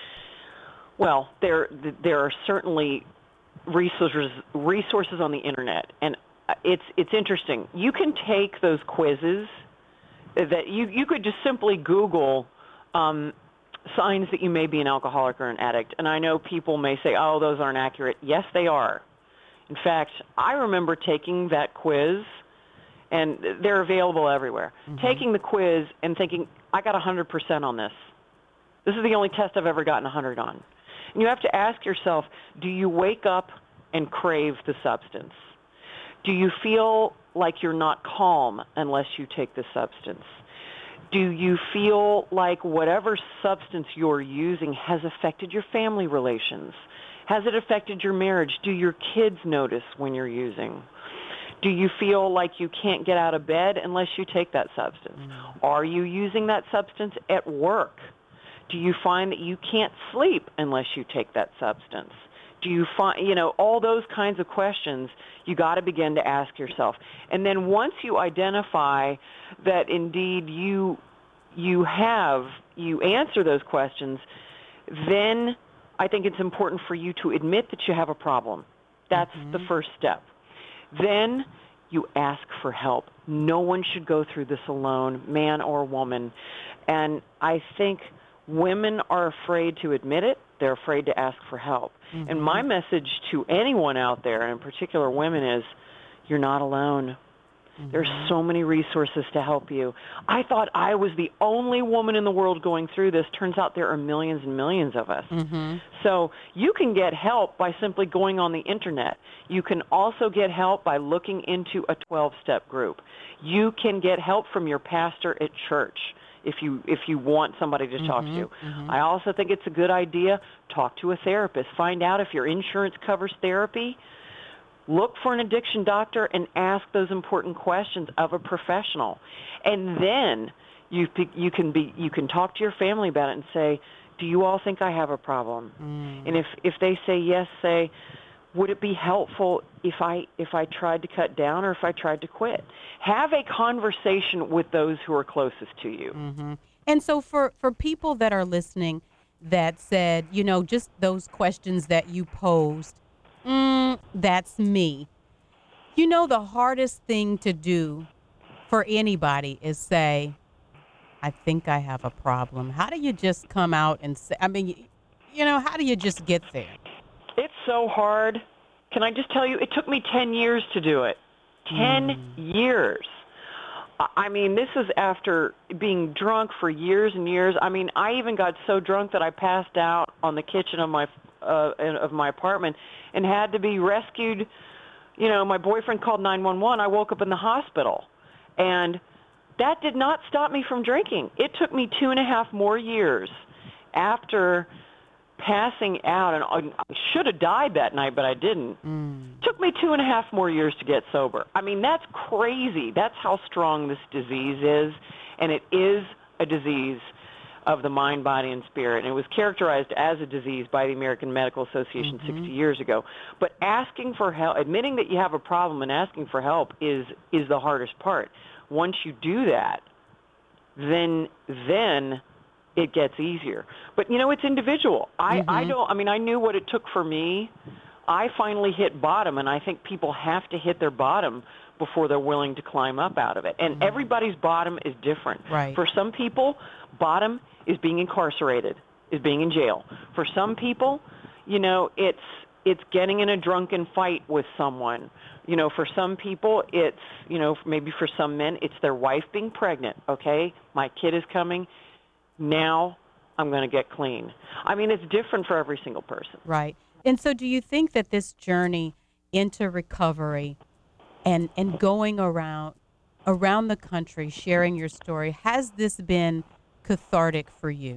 Well, there there are certainly resources resources on the internet, and it's it's interesting. You can take those quizzes that you you could just simply Google um, signs that you may be an alcoholic or an addict, and I know people may say, "Oh, those aren't accurate." Yes, they are. In fact, I remember taking that quiz, and they're available everywhere. Mm-hmm. Taking the quiz and thinking, "I got one hundred percent on this." This is the only test I've ever gotten one hundred on. And you have to ask yourself, do you wake up and crave the substance? Do you feel like you're not calm unless you take the substance? Do you feel like whatever substance you're using has affected your family relations? Has it affected your marriage? Do your kids notice when you're using? Do you feel like you can't get out of bed unless you take that substance? Mm-hmm. Are you using that substance at work? Do you find that you can't sleep unless you take that substance? Do you find, you know, all those kinds of questions you got to begin to ask yourself. And then once you identify that indeed you you have, you answer those questions, then I think it's important for you to admit that you have a problem. That's mm-hmm. the first step. Then you ask for help. No one should go through this alone, man or woman. And I think women are afraid to admit it. They're afraid to ask for help. Mm-hmm. And my message to anyone out there, and in particular women, is you're not alone. Mm-hmm. There's so many resources to help you. I thought I was the only woman in the world going through this. Turns out there are millions and millions of us. Mm-hmm. So you can get help by simply going on the internet. You can also get help by looking into a twelve-step group. You can get help from your pastor at church if you if you want somebody to talk Mm-hmm, to. mm-hmm. I also think it's a good idea, talk to a therapist. Find out if your insurance covers therapy. Look for an addiction doctor and ask those important questions of a professional. And then you you can be you can talk to your family about it and say, do you all think I have a problem? Mm. And if, if they say yes, say, would it be helpful if I if I tried to cut down or if I tried to quit? Have a conversation with those who are closest to you. Mm-hmm. And so for, for people that are listening that said, you know, just those questions that you posed, mm, that's me. You know, the hardest thing to do for anybody is say, I think I have a problem. How do you just come out and say, I mean, you know, how do you just get there? It's so hard. Can I just tell you, it took me ten years to do it. ten mm. years. I mean, this is after being drunk for years and years. I mean, I even got so drunk that I passed out on the kitchen of my uh, of my apartment and had to be rescued. You know, my boyfriend called nine one one. I woke up in the hospital. And that did not stop me from drinking. It took me two and a half more years after passing out, and I should have died that night, but I didn't. Mm. Took me two and a half more years to get sober. I mean, that's crazy. That's how strong this disease is, and it is a disease of the mind, body, and spirit. And it was characterized as a disease by the American Medical Association mm-hmm. sixty years ago. But asking for help, admitting that you have a problem and asking for help is is the hardest part. Once you do that, then then it gets easier. But, you know, it's individual. I, mm-hmm. I don't, I mean, I knew what it took for me. I finally hit bottom, and I think people have to hit their bottom before they're willing to climb up out of it. And mm-hmm. everybody's bottom is different. Right. For some people, bottom is being incarcerated, is being in jail. For some people, you know, it's it's getting in a drunken fight with someone. You know, for some people, it's, you know, maybe for some men, it's their wife being pregnant, okay? My kid is coming. Now I'm going to get clean. I mean, it's different for every single person. Right. And so do you think that this journey into recovery and, and going around around the country, sharing your story, has this been cathartic for you?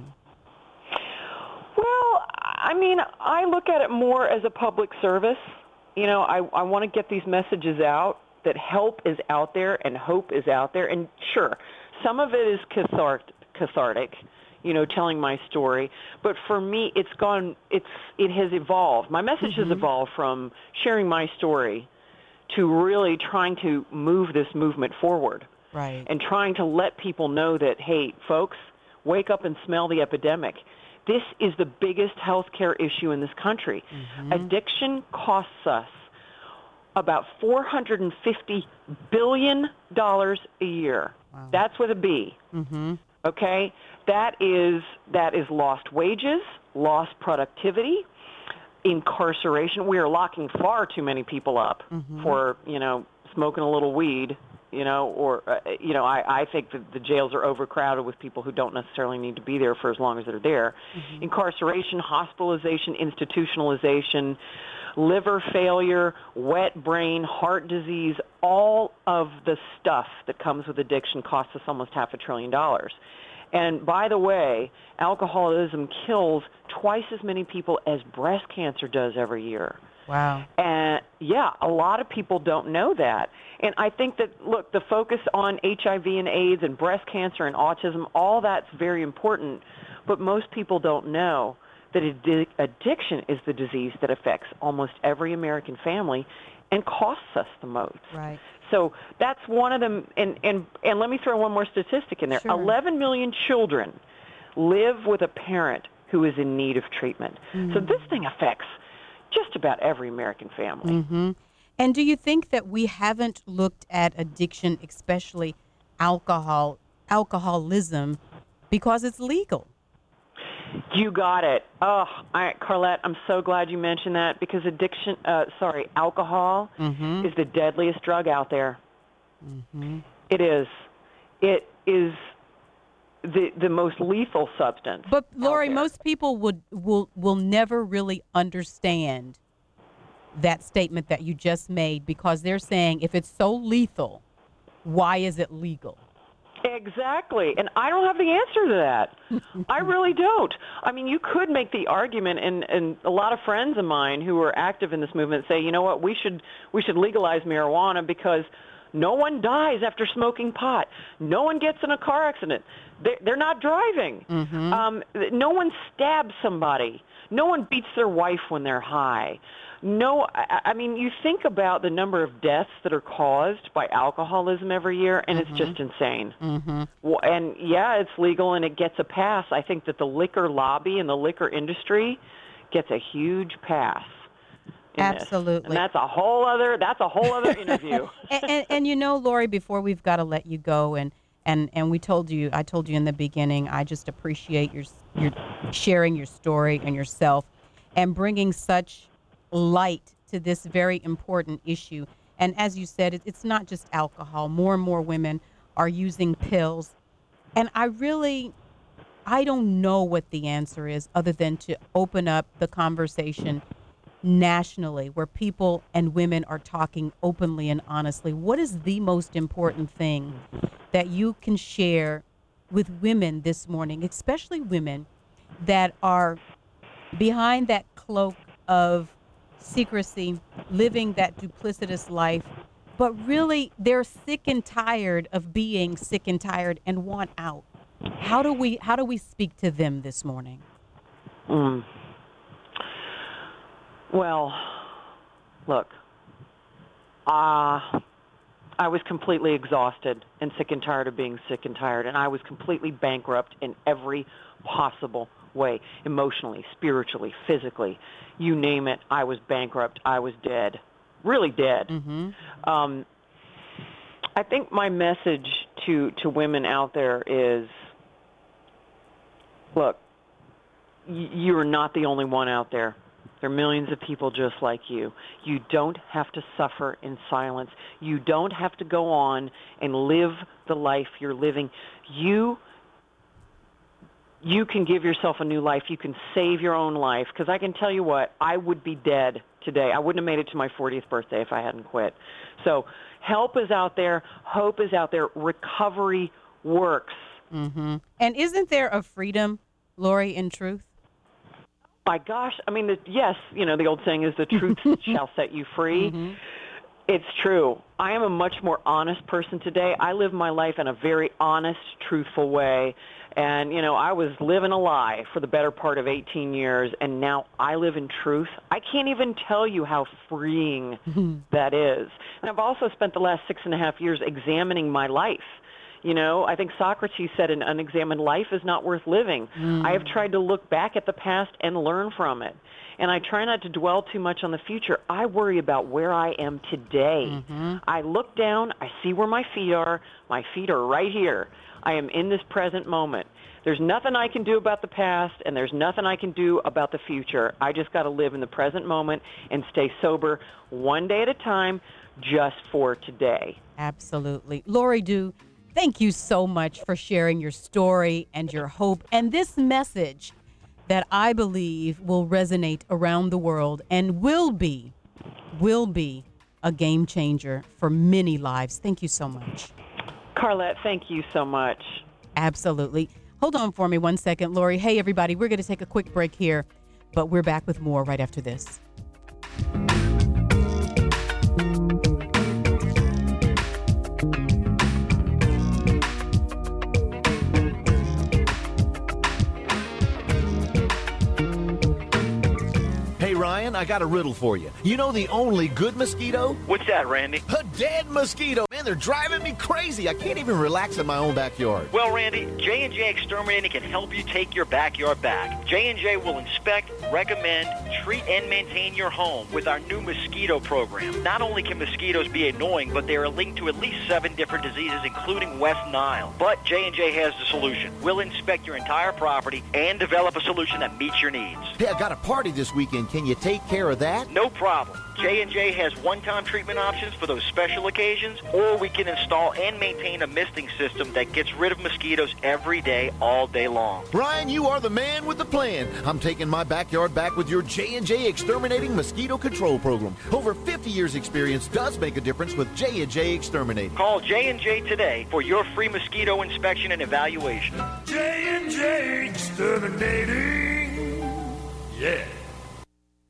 Well, I mean, I look at it more as a public service. You know, I, I want to get these messages out that help is out there and hope is out there. And sure, some of it is cathartic, cathartic, you know, telling my story. But for me, it's gone, it's, it has evolved. My message mm-hmm. has evolved from sharing my story to really trying to move this movement forward. Right. And trying to let people know that, hey, folks, wake up and smell the epidemic. This is the biggest healthcare issue in this country. Mm-hmm. Addiction costs us about four hundred fifty billion dollars a year. Wow. That's with a B. Mm-hmm. Okay? That is that is lost wages, lost productivity, incarceration. We are locking far too many people up mm-hmm. for, you know, smoking a little weed. You know, or, uh, you know, I, I think that the jails are overcrowded with people who don't necessarily need to be there for as long as they're there. Mm-hmm. Incarceration, hospitalization, institutionalization, liver failure, wet brain, heart disease, all of the stuff that comes with addiction costs us almost half a trillion dollars. And by the way, alcoholism kills twice as many people as breast cancer does every year. Wow. And, yeah, a lot of people don't know that. And I think that, look, the focus on H I V and AIDS and breast cancer and autism, all that's very important, but most people don't know that addi- addiction is the disease that affects almost every American family and costs us the most. Right. So that's one of them. And, and, and let me throw one more statistic in there. Sure. eleven million children live with a parent who is in need of treatment. Mm. So this thing affects just about every American family. Mm-hmm. And do you think that we haven't looked at addiction, especially alcohol, alcoholism, because it's legal? You got it. Oh, I, Carlette, I'm so glad you mentioned that because addiction, uh, sorry, alcohol mm-hmm. is the deadliest drug out there. Mm-hmm. It is. It is the the most lethal substance. But Lori, most people would will will never really understand that statement that you just made because they're saying if it's so lethal, why is it legal? Exactly. And I don't have the answer to that. I really don't. I mean, you could make the argument, and, and a lot of friends of mine who are active in this movement say, you know what, we should we should legalize marijuana because No one dies after smoking pot. No one gets in a car accident. They're, they're not driving. Mm-hmm. Um, no one stabs somebody. No one beats their wife when they're high. No, I, I mean, you think about the number of deaths that are caused by alcoholism every year, and Mm-hmm. it's just insane. Mm-hmm. Well, and, yeah, it's legal and it gets a pass. I think that the liquor lobby and the liquor industry gets a huge pass. Absolutely. And that's a whole other that's a whole other interview. and, and, and you know, Lori, before we've got to let you go, and, and, and we told you, I told you in the beginning, I just appreciate your your sharing your story and yourself and bringing such light to this very important issue. And as you said, it, it's not just alcohol. More and more women are using pills. And I really, I don't know what the answer is other than to open up the conversation nationally, where people and women are talking openly and honestly. What is the most important thing that you can share with women this morning, especially women that are behind that cloak of secrecy, living that duplicitous life, but really they're sick and tired of being sick and tired and want out? How do we how do we speak to them this morning? Mm. Well, look, uh, I was completely exhausted and sick and tired of being sick and tired, and I was completely bankrupt in every possible way, emotionally, spiritually, physically. You name it, I was bankrupt. I was dead, really dead. Mm-hmm. Um, I think my message to, to women out there is, look, y- you're not the only one out there. There are millions of people just like you. You don't have to suffer in silence. You don't have to go on and live the life you're living. You you can give yourself a new life. You can save your own life. Because I can tell you what, I would be dead today. I wouldn't have made it to my fortieth birthday if I hadn't quit. So help is out there. Hope is out there. Recovery works. Mm-hmm. And isn't there a freedom, Lori, in truth? My gosh, I mean, the, yes, you know, the old saying is the truth shall set you free. Mm-hmm. It's true. I am a much more honest person today. I live my life in a very honest, truthful way. And, you know, I was living a lie for the better part of eighteen years, and now I live in truth. I can't even tell you how freeing that is. And I've also spent the last six and a half years examining my life. You know, I think Socrates said an unexamined life is not worth living. Mm. I have tried to look back at the past and learn from it. And I try not to dwell too much on the future. I worry about where I am today. Mm-hmm. I look down, I see where my feet are. My feet are right here. I am in this present moment. There's nothing I can do about the past, and there's nothing I can do about the future. I just got to live in the present moment and stay sober one day at a time just for today. Absolutely. Lori Dew, thank you so much for sharing your story and your hope and this message that I believe will resonate around the world and will be, will be a game changer for many lives. Thank you so much. Carlette, thank you so much. Absolutely. Hold on for me one second, Lori. Hey, everybody, we're going to take a quick break here, but we're back with more right after this. Hey, Ryan, I got a riddle for you. You know the only good mosquito? What's that, Randy? A dead mosquito. Man, they're driving me crazy. I can't even relax in my own backyard. Well, Randy, J and J Exterminating can help you take your backyard back. J and J will inspect, recommend, treat, and maintain your home with our new mosquito program. Not only can mosquitoes be annoying, but they are linked to at least seven different diseases, including West Nile. But J and J has the solution. We'll inspect your entire property and develop a solution that meets your needs. Hey, I got a party this weekend. Can you take care of that? No problem. J and J has one-time treatment options for those special occasions, or we can install and maintain a misting system that gets rid of mosquitoes every day, all day long. Ryan, you are the man with the plan. I'm taking my backyard back with your J and J Exterminating Mosquito Control Program. Over fifty years experience does make a difference with J and J Exterminating. Call J and J today for your free mosquito inspection and evaluation. J and J Exterminating. Yeah.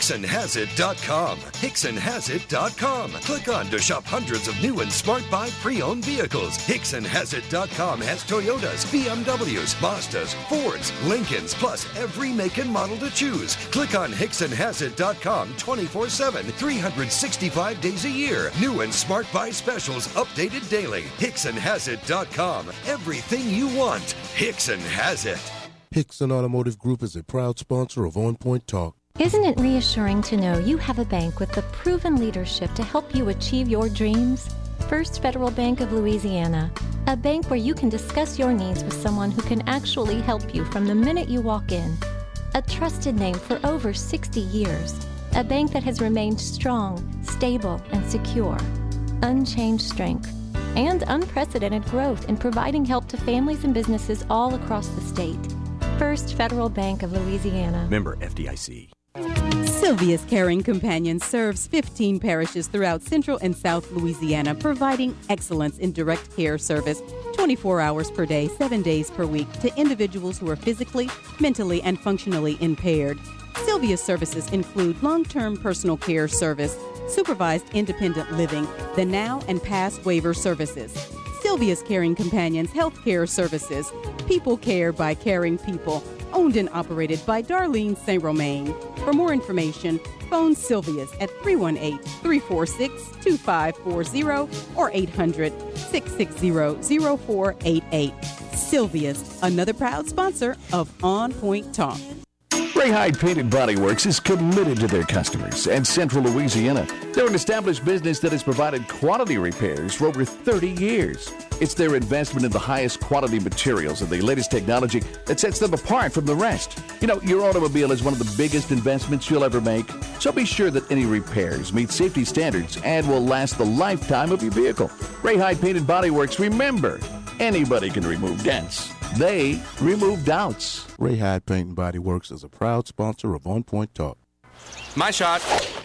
Hickson Has It dot com. Hickson Has It dot com. Click on to shop hundreds of new and Smart Buy pre-owned vehicles. Hickson Has It dot com has Toyotas, B M Ws, Mazdas, Fords, Lincolns, plus every make and model to choose. Click on Hickson Has It dot com twenty-four seven, three hundred sixty-five days a year. New and Smart Buy specials updated daily. Hickson Has It dot com. Everything you want. Hickson has it. Hickson Automotive Group is a proud sponsor of On Point Talk. Isn't it reassuring to know you have a bank with the proven leadership to help you achieve your dreams? First Federal Bank of Louisiana, a bank where you can discuss your needs with someone who can actually help you from the minute you walk in. A trusted name for over sixty years, a bank that has remained strong, stable, and secure. Unchanged strength and unprecedented growth in providing help to families and businesses all across the state. First Federal Bank of Louisiana. Member F D I C. Sylvia's Caring Companion serves fifteen parishes throughout Central and South Louisiana, providing excellence in direct care service twenty-four hours per day, seven days per week to individuals who are physically, mentally, and functionally impaired. Sylvia's services include long-term personal care service, supervised independent living, the now and past waiver services. Sylvia's Caring Companions Healthcare Services, people care by caring people, owned and operated by Darlene Saint Romain. For more information, phone Sylvia's at three one eight, three four six, two five four zero or eight hundred, six six zero, zero four eight eight. Sylvia's, another proud sponsor of On Point Talk. Ray Hyde Paint and Body Works is committed to their customers and Central Louisiana. They're an established business that has provided quality repairs for over thirty years. It's their investment in the highest quality materials and the latest technology that sets them apart from the rest. You know, your automobile is one of the biggest investments you'll ever make, so be sure that any repairs meet safety standards and will last the lifetime of your vehicle. Ray Hyde Paint and Body Works, remember, anybody can remove dents. They remove doubts. Ray Hyde Paint and Body Works is a proud sponsor of On Point Talk. My shot.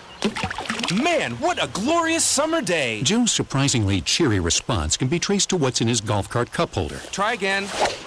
Man, what a glorious summer day. Joe's surprisingly cheery response can be traced to what's in his golf cart cup holder. Try again.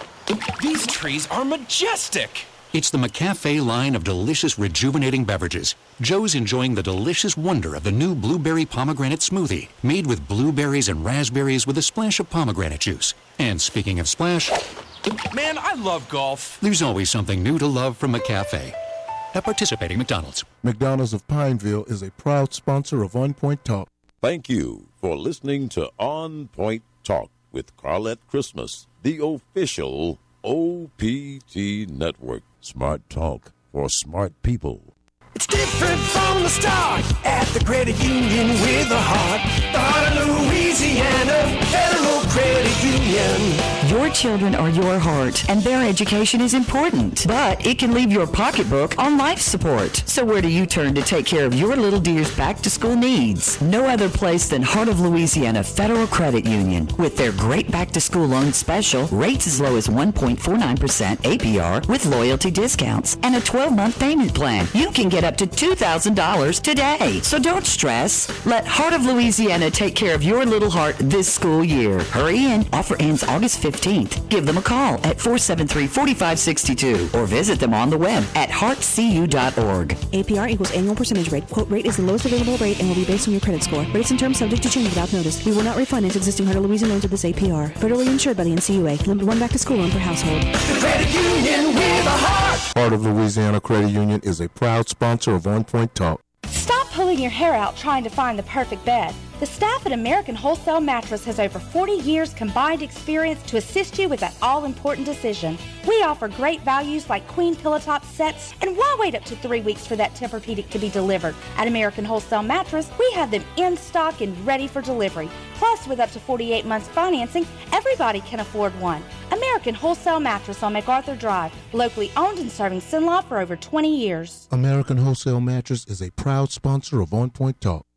These trees are majestic. It's the McCafe line of delicious, rejuvenating beverages. Joe's enjoying the delicious wonder of the new blueberry pomegranate smoothie, made with blueberries and raspberries with a splash of pomegranate juice. And speaking of splash, man, I love golf. There's always something new to love from McCafe. At participating McDonald's. McDonald's of Pineville is a proud sponsor of On Point Talk. Thank you for listening to On Point Talk with Carlette Christmas, the official O P T Network. Smart talk for smart people. It's different from the start at the credit union with a heart. The heart of Louisiana Federal Credit Union. Your children are your heart, and their education is important, but it can leave your pocketbook on life support. So where do you turn to take care of your little dear's back-to-school needs? No other place than Heart of Louisiana Federal Credit Union. With their great back-to-school loan special, rates as low as one point four nine percent A P R with loyalty discounts and a twelve-month payment plan. You can get up to two thousand dollars today. So don't stress. Let Heart of Louisiana take care of your little heart this school year. Hurry in. Offer ends August fifteenth. Give them a call at four seven three, four five six two or visit them on the web at heart c u dot org. A P R equals annual percentage rate. Quote rate is the lowest available rate and will be based on your credit score. Rates and terms subject to change without notice. We will not refinance existing Heart of Louisiana loans at this A P R. Federally insured by the N C U A. Limit one back to school loan per household. The credit union with a heart. Heart of Louisiana Credit Union is a proud sponsor of On Point Talk. Stop pulling your hair out trying to find the perfect bed. The staff at American Wholesale Mattress has over forty years combined experience to assist you with that all-important decision. We offer great values like queen pillow top sets, and why wait up to three weeks for that Tempur-Pedic to be delivered? At American Wholesale Mattress, we have them in stock and ready for delivery. Plus, with up to forty-eight months financing, everybody can afford one. American Wholesale Mattress on MacArthur Drive, locally owned and serving Cenla for over twenty years. American Wholesale Mattress is a proud sponsor of On Point Talk.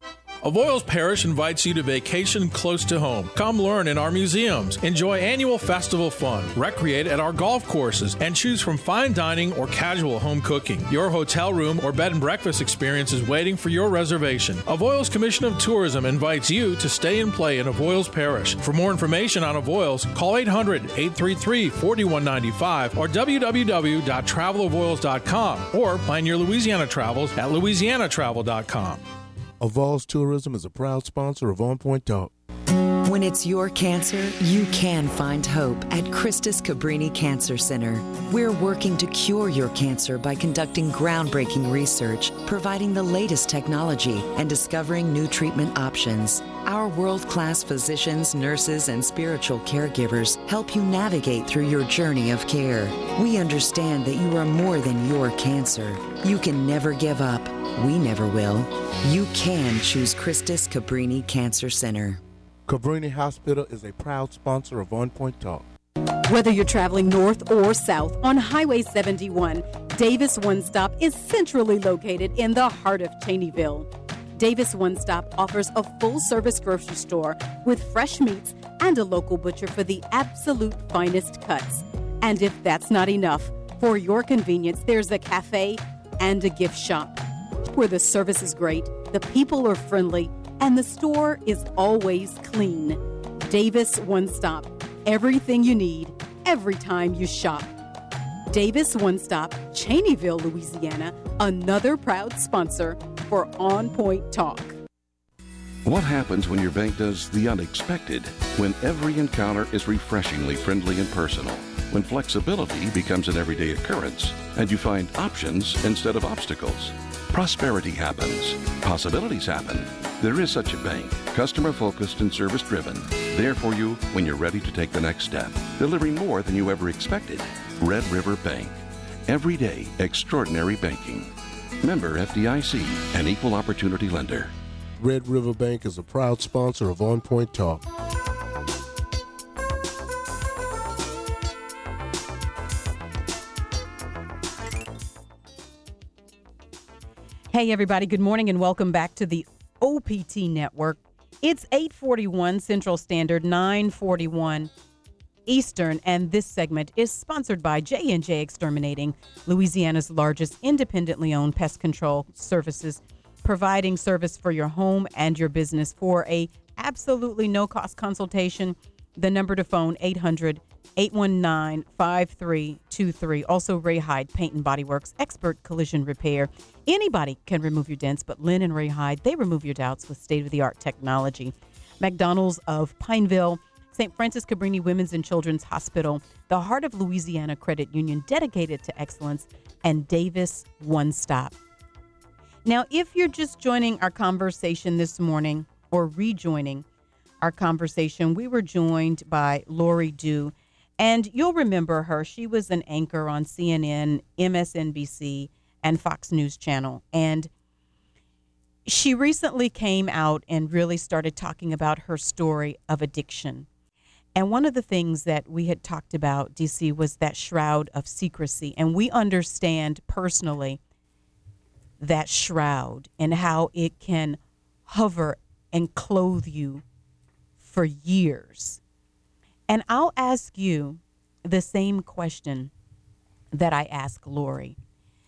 Avoyles Parish invites you to vacation close to home. Come learn in our museums, enjoy annual festival fun, recreate at our golf courses, and choose from fine dining or casual home cooking. Your hotel room or bed and breakfast experience is waiting for your reservation. Avoyles Commission of Tourism invites you to stay and play in Avoyles Parish. For more information on Avoyles, call eight hundred, eight three three, four one nine five or w w w dot travel avoyles dot com or plan your Louisiana travels at louisiana travel dot com. Avoyles Tourism is a proud sponsor of On Point Talk. When it's your cancer, you can find hope at Christus Cabrini Cancer Center. We're working to cure your cancer by conducting groundbreaking research, providing the latest technology, and discovering new treatment options. Our world-class physicians, nurses, and spiritual caregivers help you navigate through your journey of care. We understand that you are more than your cancer. You can never give up. We never will. You can choose Christus Cabrini Cancer Center. Cabrini Hospital is a proud sponsor of On Point Talk. Whether you're traveling north or south on Highway seventy-one, Davis One Stop is centrally located in the heart of Cheneyville. Davis One Stop offers a full-service grocery store with fresh meats and a local butcher for the absolute finest cuts. And if that's not enough, for your convenience, there's a cafe and a gift shop where the service is great, the people are friendly, and the store is always clean. Davis One Stop. Everything you need, every time you shop. Davis One Stop, Cheneyville, Louisiana, another proud sponsor for On Point Talk. What happens when your bank does the unexpected? When every encounter is refreshingly friendly and personal? When flexibility becomes an everyday occurrence and you find options instead of obstacles? Prosperity happens. Possibilities happen. There is such a bank, customer-focused and service-driven, there for you when you're ready to take the next step, delivering more than you ever expected. Red River Bank. Everyday extraordinary banking. Member F D I C, an equal opportunity lender. Red River Bank is a proud sponsor of On Point Talk. Hey, everybody. Good morning and welcome back to the O P T Network. It's eight forty-one Central Standard, nine forty-one Eastern, and this segment is sponsored by J and J Exterminating, Louisiana's largest independently owned pest control services, providing service for your home and your business for a absolutely no-cost consultation. The number to phone, eight hundred, eight one nine, five three two three. Also, Ray Hyde Paint and Body Works, expert collision repair. Anybody can remove your dents, but Lynn and Ray Hyde, they remove your doubts with state-of-the-art technology. McDonald's of Pineville, Saint Francis Cabrini Women's and Children's Hospital, the Heart of Louisiana Credit Union, dedicated to excellence, and Davis One Stop. Now, if you're just joining our conversation this morning or rejoining our conversation, we were joined by Lori Dew, and you'll remember her. She was an anchor on C N N, M S N B C, and Fox News Channel, and she recently came out and really started talking about her story of addiction. And one of the things that we had talked about, D C, was that shroud of secrecy, and we understand personally that shroud and how it can hover and clothe you for years. And I'll ask you the same question that I asked Lori.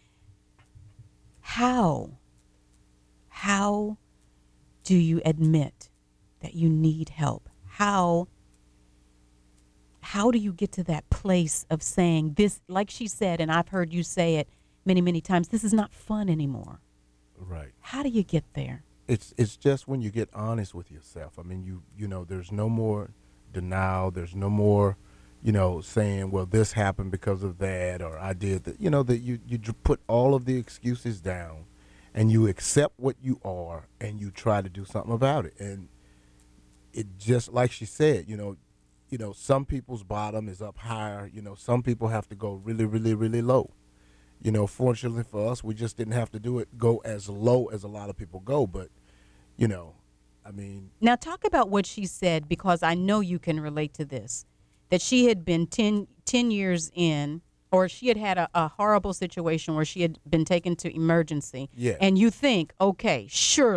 How, how do you admit that you need help? How, how do you get to that place of saying this, like she said, and I've heard you say it many, many times, this is not fun anymore. Right. How do you get there? It's it's just when you get honest with yourself. I mean, you you know, there's no more denial. There's no more, you know, saying, well, this happened because of that, or I did that. You know, that you, you put all of the excuses down and you accept what you are and you try to do something about it. And it just, like she said, you know, you know, some people's bottom is up higher. You know, some people have to go really, really, really low. You know, fortunately for us, we just didn't have to do it, go as low as a lot of people go. But, you know, I mean. Now, talk about what she said, because I know you can relate to this, that she had been ten, ten years in, or she had had a, a horrible situation where she had been taken to emergency. Yeah. And you think, okay, surely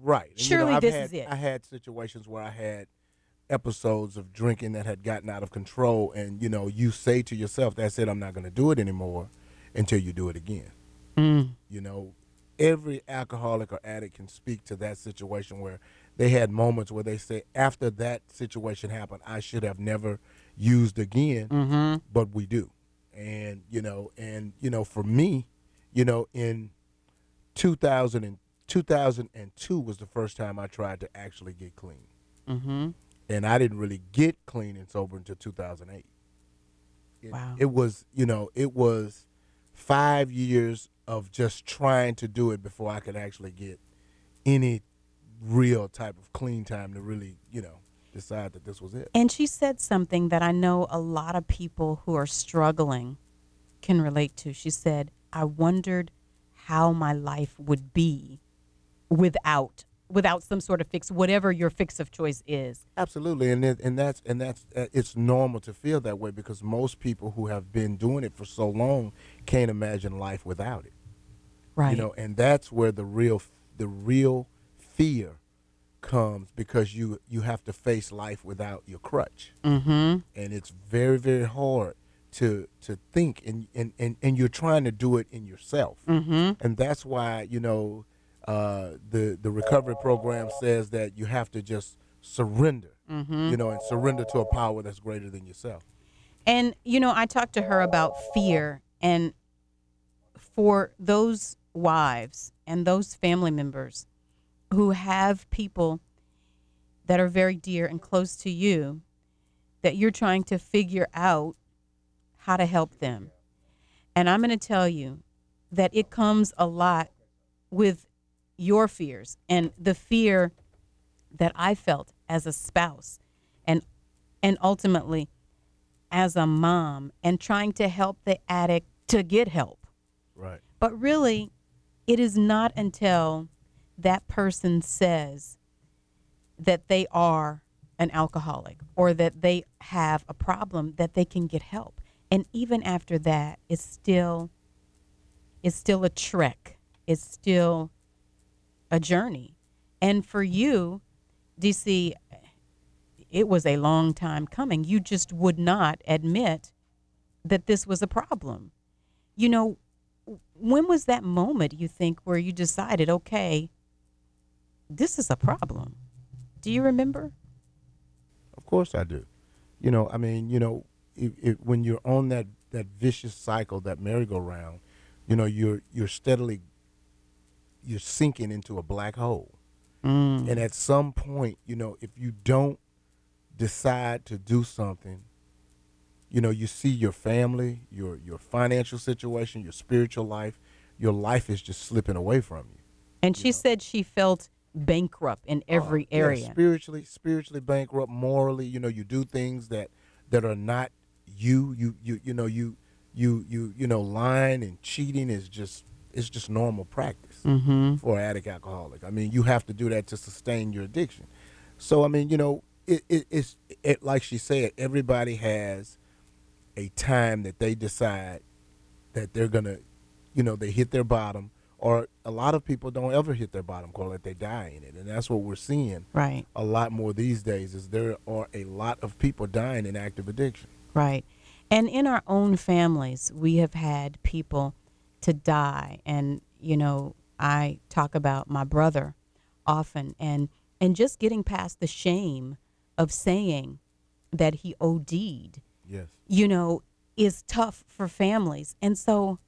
Right. And, surely you know, I've this had, is it. I had situations where I had episodes of drinking that had gotten out of control, and you know, you say to yourself, "That's it. I'm not going to do it anymore," until you do it again. Mm. You know, every alcoholic or addict can speak to that situation where they had moments where they say, "After that situation happened, I should have never used again," mm-hmm. but we do. And you know, and you know, for me, you know, in two thousand and two thousand two was the first time I tried to actually get clean. Mm-hmm. And I didn't really get clean and sober until two thousand eight. It, wow. It was, you know, it was five years of just trying to do it before I could actually get any real type of clean time to really, you know, decide that this was it. And she said something that I know a lot of people who are struggling can relate to. She said, I wondered how my life would be without without some sort of fix, whatever your fix of choice is. Absolutely, and it, and that's and that's uh, it's normal to feel that way because most people who have been doing it for so long can't imagine life without it. Right. You know, and that's where the real the real fear comes because you you have to face life without your crutch. Mm-hmm. And it's very very hard to to think, and and and, and you're trying to do it in yourself. Mm-hmm. And that's why, you know, Uh, the the recovery program says that you have to just surrender, mm-hmm. you know, and surrender to a power that's greater than yourself. And, you know, I talked to her about fear, and for those wives and those family members who have people that are very dear and close to you that you're trying to figure out how to help them. And I'm going to tell you that it comes a lot with your fears and the fear that I felt as a spouse and and ultimately as a mom and trying to help the addict to get help. Right. But really, it is not until that person says that they are an alcoholic or that they have a problem that they can get help. And even after that, it's still it's still a trek. It's still a journey. And for you, D C, it was a long time coming. You just would not admit that this was a problem. You know, when was that moment, you think, where you decided, okay, this is a problem? Do you remember? Of course I do. You know, I mean, you know, it, it, when you're on that, that vicious cycle, that merry-go-round, you know, you're you're steadily you're sinking into a black hole. Mm. And at some point, you know, if you don't decide to do something, you know, you see your family, your your financial situation, your spiritual life, your life is just slipping away from you. And she said she felt bankrupt in every uh, area. Yeah, spiritually, spiritually bankrupt, morally, you know, you do things that that are not you. You you you know, you you you you know, lying and cheating is just it's just normal practice mm-hmm. for an addict alcoholic. I mean, you have to do that to sustain your addiction. So, I mean, you know, it, it, it's it, like she said, everybody has a time that they decide that they're going to, you know, they hit their bottom, or a lot of people don't ever hit their bottom, call it, they die in it. And that's what we're seeing right. a lot more these days is there are a lot of people dying in active addiction. Right. And in our own families, we have had people to die. And, you know, I talk about my brother often and, and just getting past the shame of saying that he O D'd, yes, you know, is tough for families. And so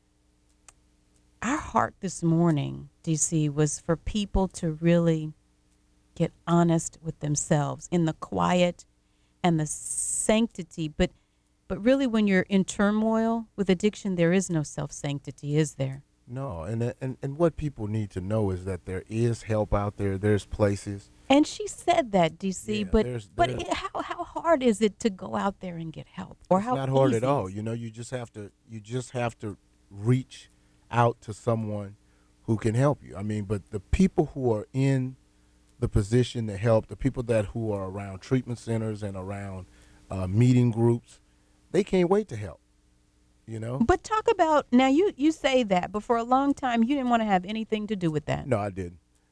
our heart this morning, D C, was for people to really get honest with themselves in the quiet and the sanctity. But but really, when you're in turmoil with addiction, there is no self-sanctity, is there? No, and and and what people need to know is that there is help out there. There's places. And she said that, D C, Yeah, but there's- but there's- it, how how hard is it to go out there and get help, or It's how not hard easy at all. is it? You know, you just have to you just have to reach out to someone who can help you. I mean, but the people who are in the position to help, the people that who are around treatment centers and around uh, meeting groups, they can't wait to help. You know. But talk about now. You you say that, but for a long time you didn't want to have anything to do with that. No, I didn't.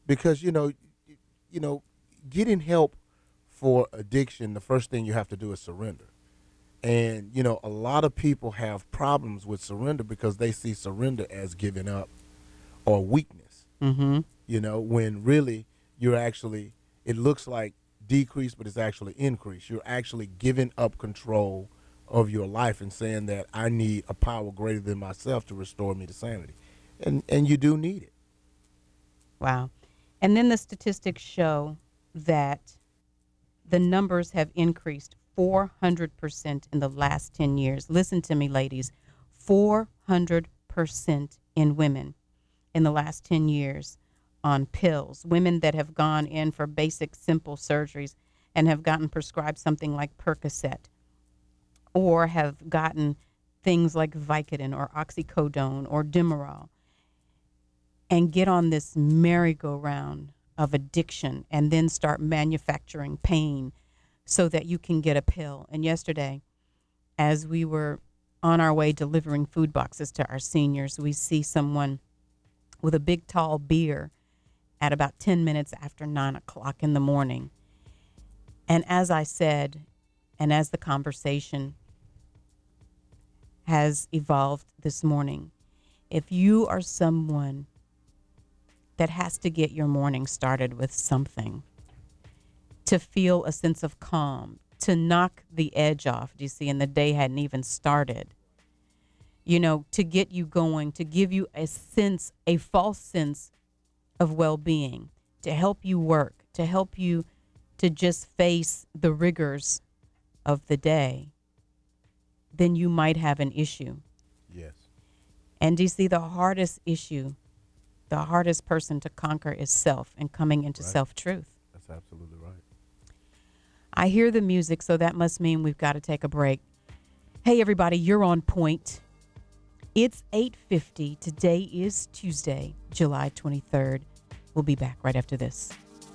because you know, you know, getting help for addiction, the first thing you have to do is surrender. And you know, a lot of people have problems with surrender because they see surrender as giving up or weakness. Mm-hmm. You know, when really you're actually, it looks like decrease, but it's actually increase. You're actually giving up control of your life and saying that I need a power greater than myself to restore me to sanity. And and you do need it. Wow. And then the statistics show that the numbers have increased four hundred percent in the last ten years. Listen to me, ladies. four hundred percent in women in the last ten years on pills. Women that have gone in for basic, simple surgeries and have gotten prescribed something like Percocet, or have gotten things like Vicodin or oxycodone or Demerol, and get on this merry-go-round of addiction and then start manufacturing pain so that you can get a pill. And yesterday, as we were on our way delivering food boxes to our seniors, we see someone with a big, tall beer at about ten minutes after nine o'clock in the morning. And as I said, and as the conversation has evolved this morning, if you are someone that has to get your morning started with something, to feel a sense of calm, to knock the edge off, do you see, and the day hadn't even started, you know, to get you going, to give you a sense, a false sense of well-being, to help you work, to help you to just face the rigors of the day, then you might have an issue. Yes. And do you see, the hardest issue, the hardest person to conquer is self, and coming into Right. self-truth. That's absolutely right. I hear the music, so that must mean we've got to take a break. Hey, everybody, you're on point. It's eight fifty. Today is Tuesday, July twenty-third. We'll be back right after this.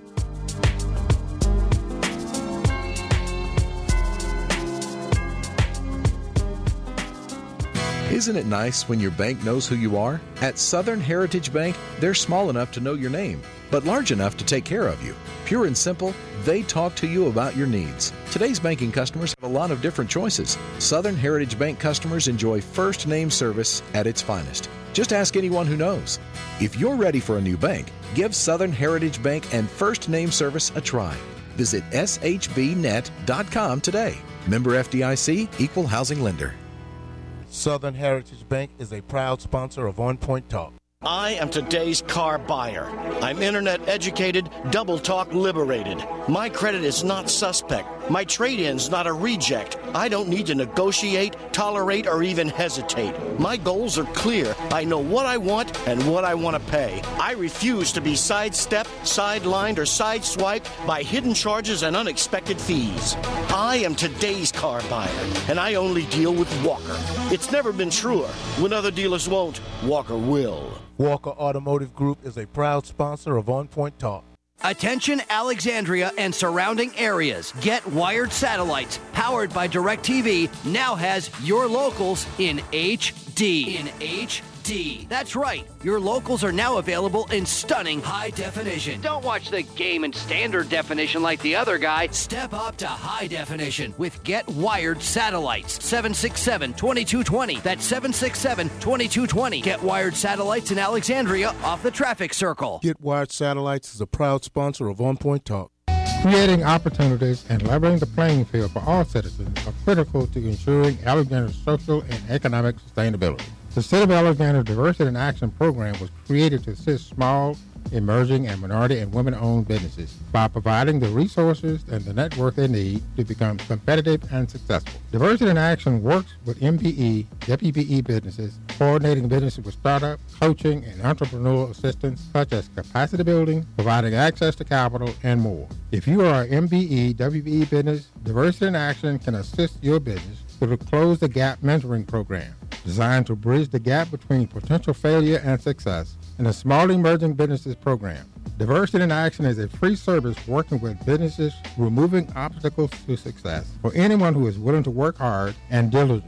Isn't it nice when your bank knows who you are? At Southern Heritage Bank, they're small enough to know your name, but large enough to take care of you. Pure and simple, they talk to you about your needs. Today's banking customers have a lot of different choices. Southern Heritage Bank customers enjoy first name service at its finest. Just ask anyone who knows. If you're ready for a new bank, give Southern Heritage Bank and first name service a try. Visit S H B net dot com today. Member F D I C, Equal Housing Lender. Southern Heritage Bank is a proud sponsor of On Point Talk. I am today's car buyer. I'm internet educated, double talk liberated. My credit is not suspect. My trade-in's not a reject. I don't need to negotiate, tolerate, or even hesitate. My goals are clear. I know what I want and what I want to pay. I refuse to be sidestepped, sidelined, or sideswiped by hidden charges and unexpected fees. I am today's car buyer, and I only deal with Walker. It's never been truer. When other dealers won't, Walker will. Walker Automotive Group is a proud sponsor of On Point Talk. Attention Alexandria and surrounding areas. Get Wired Satellites, powered by DirecTV, now has your locals in H D. In H D. That's right. Your locals are now available in stunning high definition. Don't watch the game in standard definition like the other guy. Step up to high definition with Get Wired Satellites. seven six seven, two two two zero. That's seven six seven, two two two zero. Get Wired Satellites in Alexandria off the traffic circle. Get Wired Satellites is a proud sponsor of On Point Talk. Creating opportunities and leveling the playing field for all citizens are critical to ensuring Alexandria's social and economic sustainability. The City of Alexandria Diversity in Action program was created to assist small, emerging, and minority and women-owned businesses by providing the resources and the network they need to become competitive and successful. Diversity in Action works with M P E, W P E businesses, coordinating businesses with startup, coaching, and entrepreneurial assistance such as capacity building, providing access to capital, and more. If you are an M P E, W P E business, Diversity in Action can assist your business through the Close the Gap mentoring program, designed to bridge the gap between potential failure and success, and the Small Emerging Businesses Program. Diversity in Action is a free service working with businesses removing obstacles to success for anyone who is willing to work hard and diligently.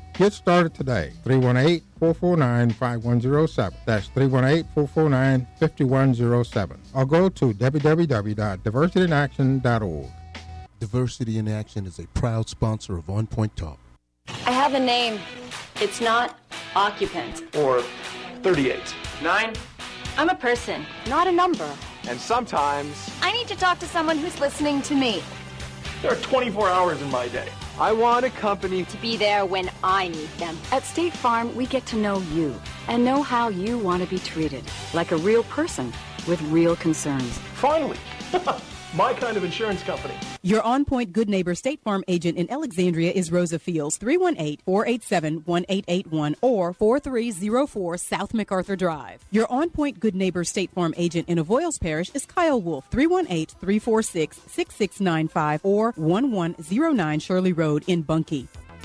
Get started today. three one eight, four four nine, five one zero seven. That's three one eight, four four nine, five one zero seven. Or go to w w w dot diversity in action dot org. Diversity in Action is a proud sponsor of On Point Talk. I have a name. It's not occupant. Or thirty-eight. Nine. I'm a person, not a number. And sometimes I need to talk to someone who's listening to me. there are twenty-four hours in my day. I want a company To be there when I need them. At State Farm, we get to know you and know how you want to be treated, like a real person with real concerns. Finally, my kind of insurance company. Your On Point Good Neighbor State Farm agent in Alexandria is Rosa Fields, three one eight, four eight seven, one eight eight one or four three zero four South MacArthur Drive. Your On Point Good Neighbor State Farm agent in Avoyles Parish is Kyle Wolf, three one eight, three four six, six six nine five or one one zero nine Shirley Road in Bunkie.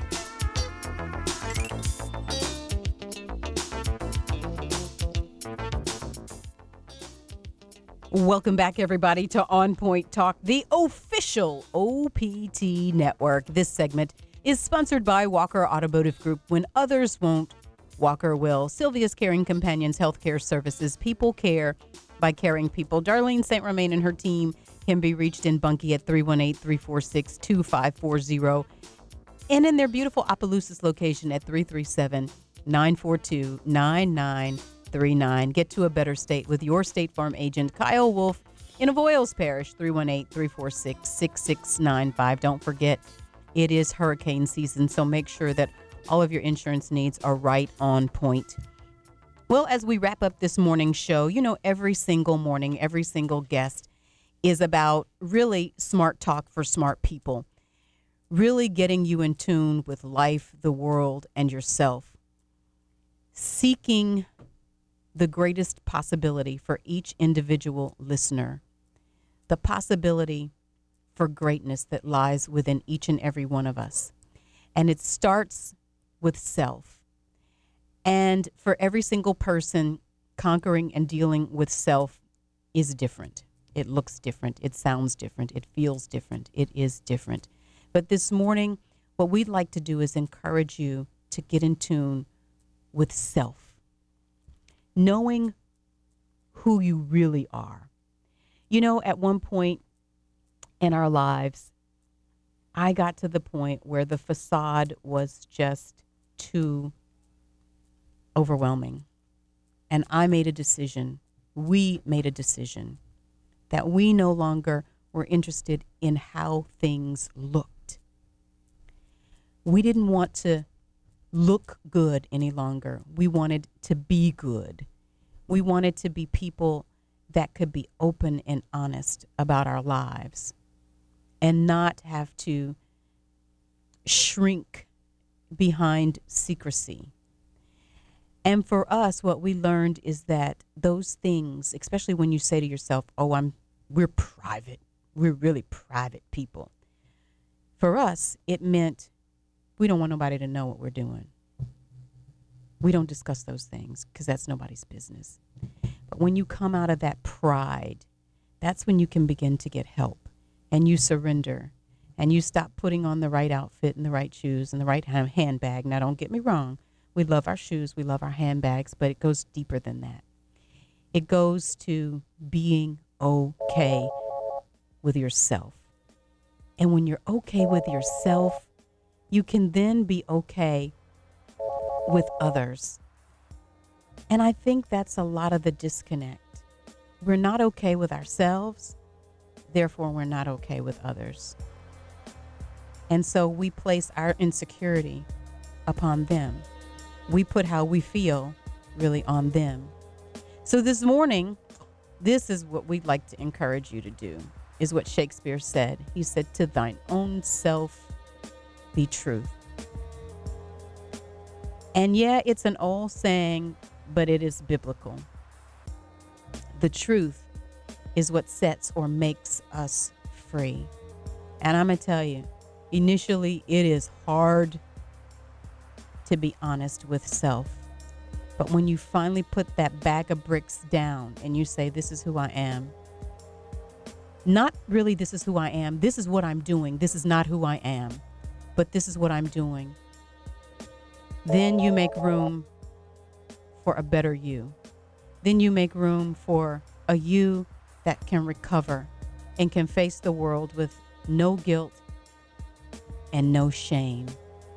Welcome back, everybody, to On Point Talk, the official O P T network. This segment is sponsored by Walker Automotive Group. When others won't, Walker will. Sylvia's Caring Companions Healthcare Services. People care by caring people. Darlene Saint Romain and her team can be reached in Bunkie at three one eight, three four six, two five four zero and in their beautiful Opelousas location at three three seven, nine four two, nine nine three nine. Get to a better state with your State Farm agent, Kyle Wolf, in Avoyles Parish, three one eight, three four six, six six nine five. Don't forget, it is hurricane season, so make sure that all of your insurance needs are right on point. Well, as we wrap up this morning's show, you know, every single morning, every single guest is about really smart talk for smart people, really getting you in tune with life, the world, and yourself, seeking the greatest possibility for each individual listener, the possibility for greatness that lies within each and every one of us. And it starts with self. And for every single person, conquering and dealing with self is different. It looks different. It sounds different. It feels different. It is different. But this morning, what we'd like to do is encourage you to get in tune with self. Knowing who you really are. You know, at one point in our lives, I got to the point where the facade was just too overwhelming. And I made a decision, we made a decision, that we no longer were interested in how things looked. We didn't want to look good any longer. We wanted to be good. We wanted to be people that could be open and honest about our lives and not have to shrink behind secrecy. And for us, what we learned is that those things, especially when you say to yourself, oh, I'm we're private. We're really private people. For us, it meant we don't want nobody to know what we're doing. We don't discuss those things because that's nobody's business. But when you come out of that pride, that's when you can begin to get help and you surrender and you stop putting on the right outfit and the right shoes and the right handbag. Now, don't get me wrong. We love our shoes. We love our handbags, but it goes deeper than that. It goes to being okay with yourself. And when you're okay with yourself, you can then be okay with others. And I think that's a lot of the disconnect. We're not okay with ourselves, therefore we're not okay with others. And so we place our insecurity upon them. We put how we feel really on them. So this morning, this is what we'd like to encourage you to do, is what Shakespeare said. He said, to thine own self be truth. And yeah, it's an old saying, but it is biblical. The truth is what sets or makes us free. And I'm going to tell you, initially it is hard to be honest with self. But when you finally put that bag of bricks down and you say, this is who I am, not really this is who I am, this is what I'm doing, this is not who I am, but this is what I'm doing. then you make room for a better you. Then you make room for a you that can recover and can face the world with no guilt and no shame.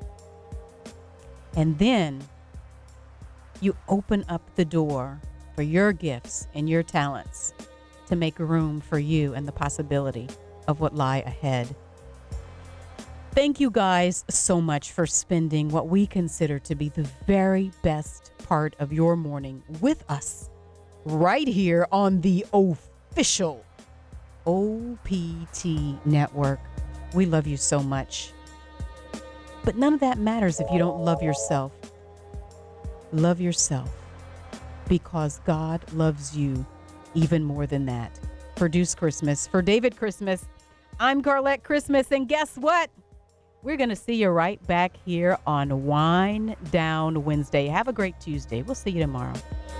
And then you open up the door for your gifts and your talents to make room for you and the possibility of what lie ahead. Thank you guys so much for spending what we consider to be the very best part of your morning with us right here on the official O P T Network. We love you so much. But none of that matters if you don't love yourself. Love yourself because God loves you even more than that. Produce Christmas for David Christmas. I'm Carlette Christmas, and guess what? We're going to see you right back here on Wind Down Wednesday. Have a great Tuesday. We'll see you tomorrow.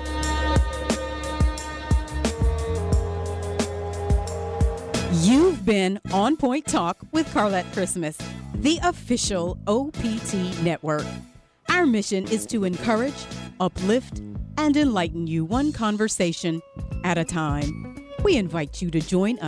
You've been On Point Talk with Carlette Christmas, the official O P T Network. Our mission is to encourage, uplift, and enlighten you one conversation at a time. We invite you to join us.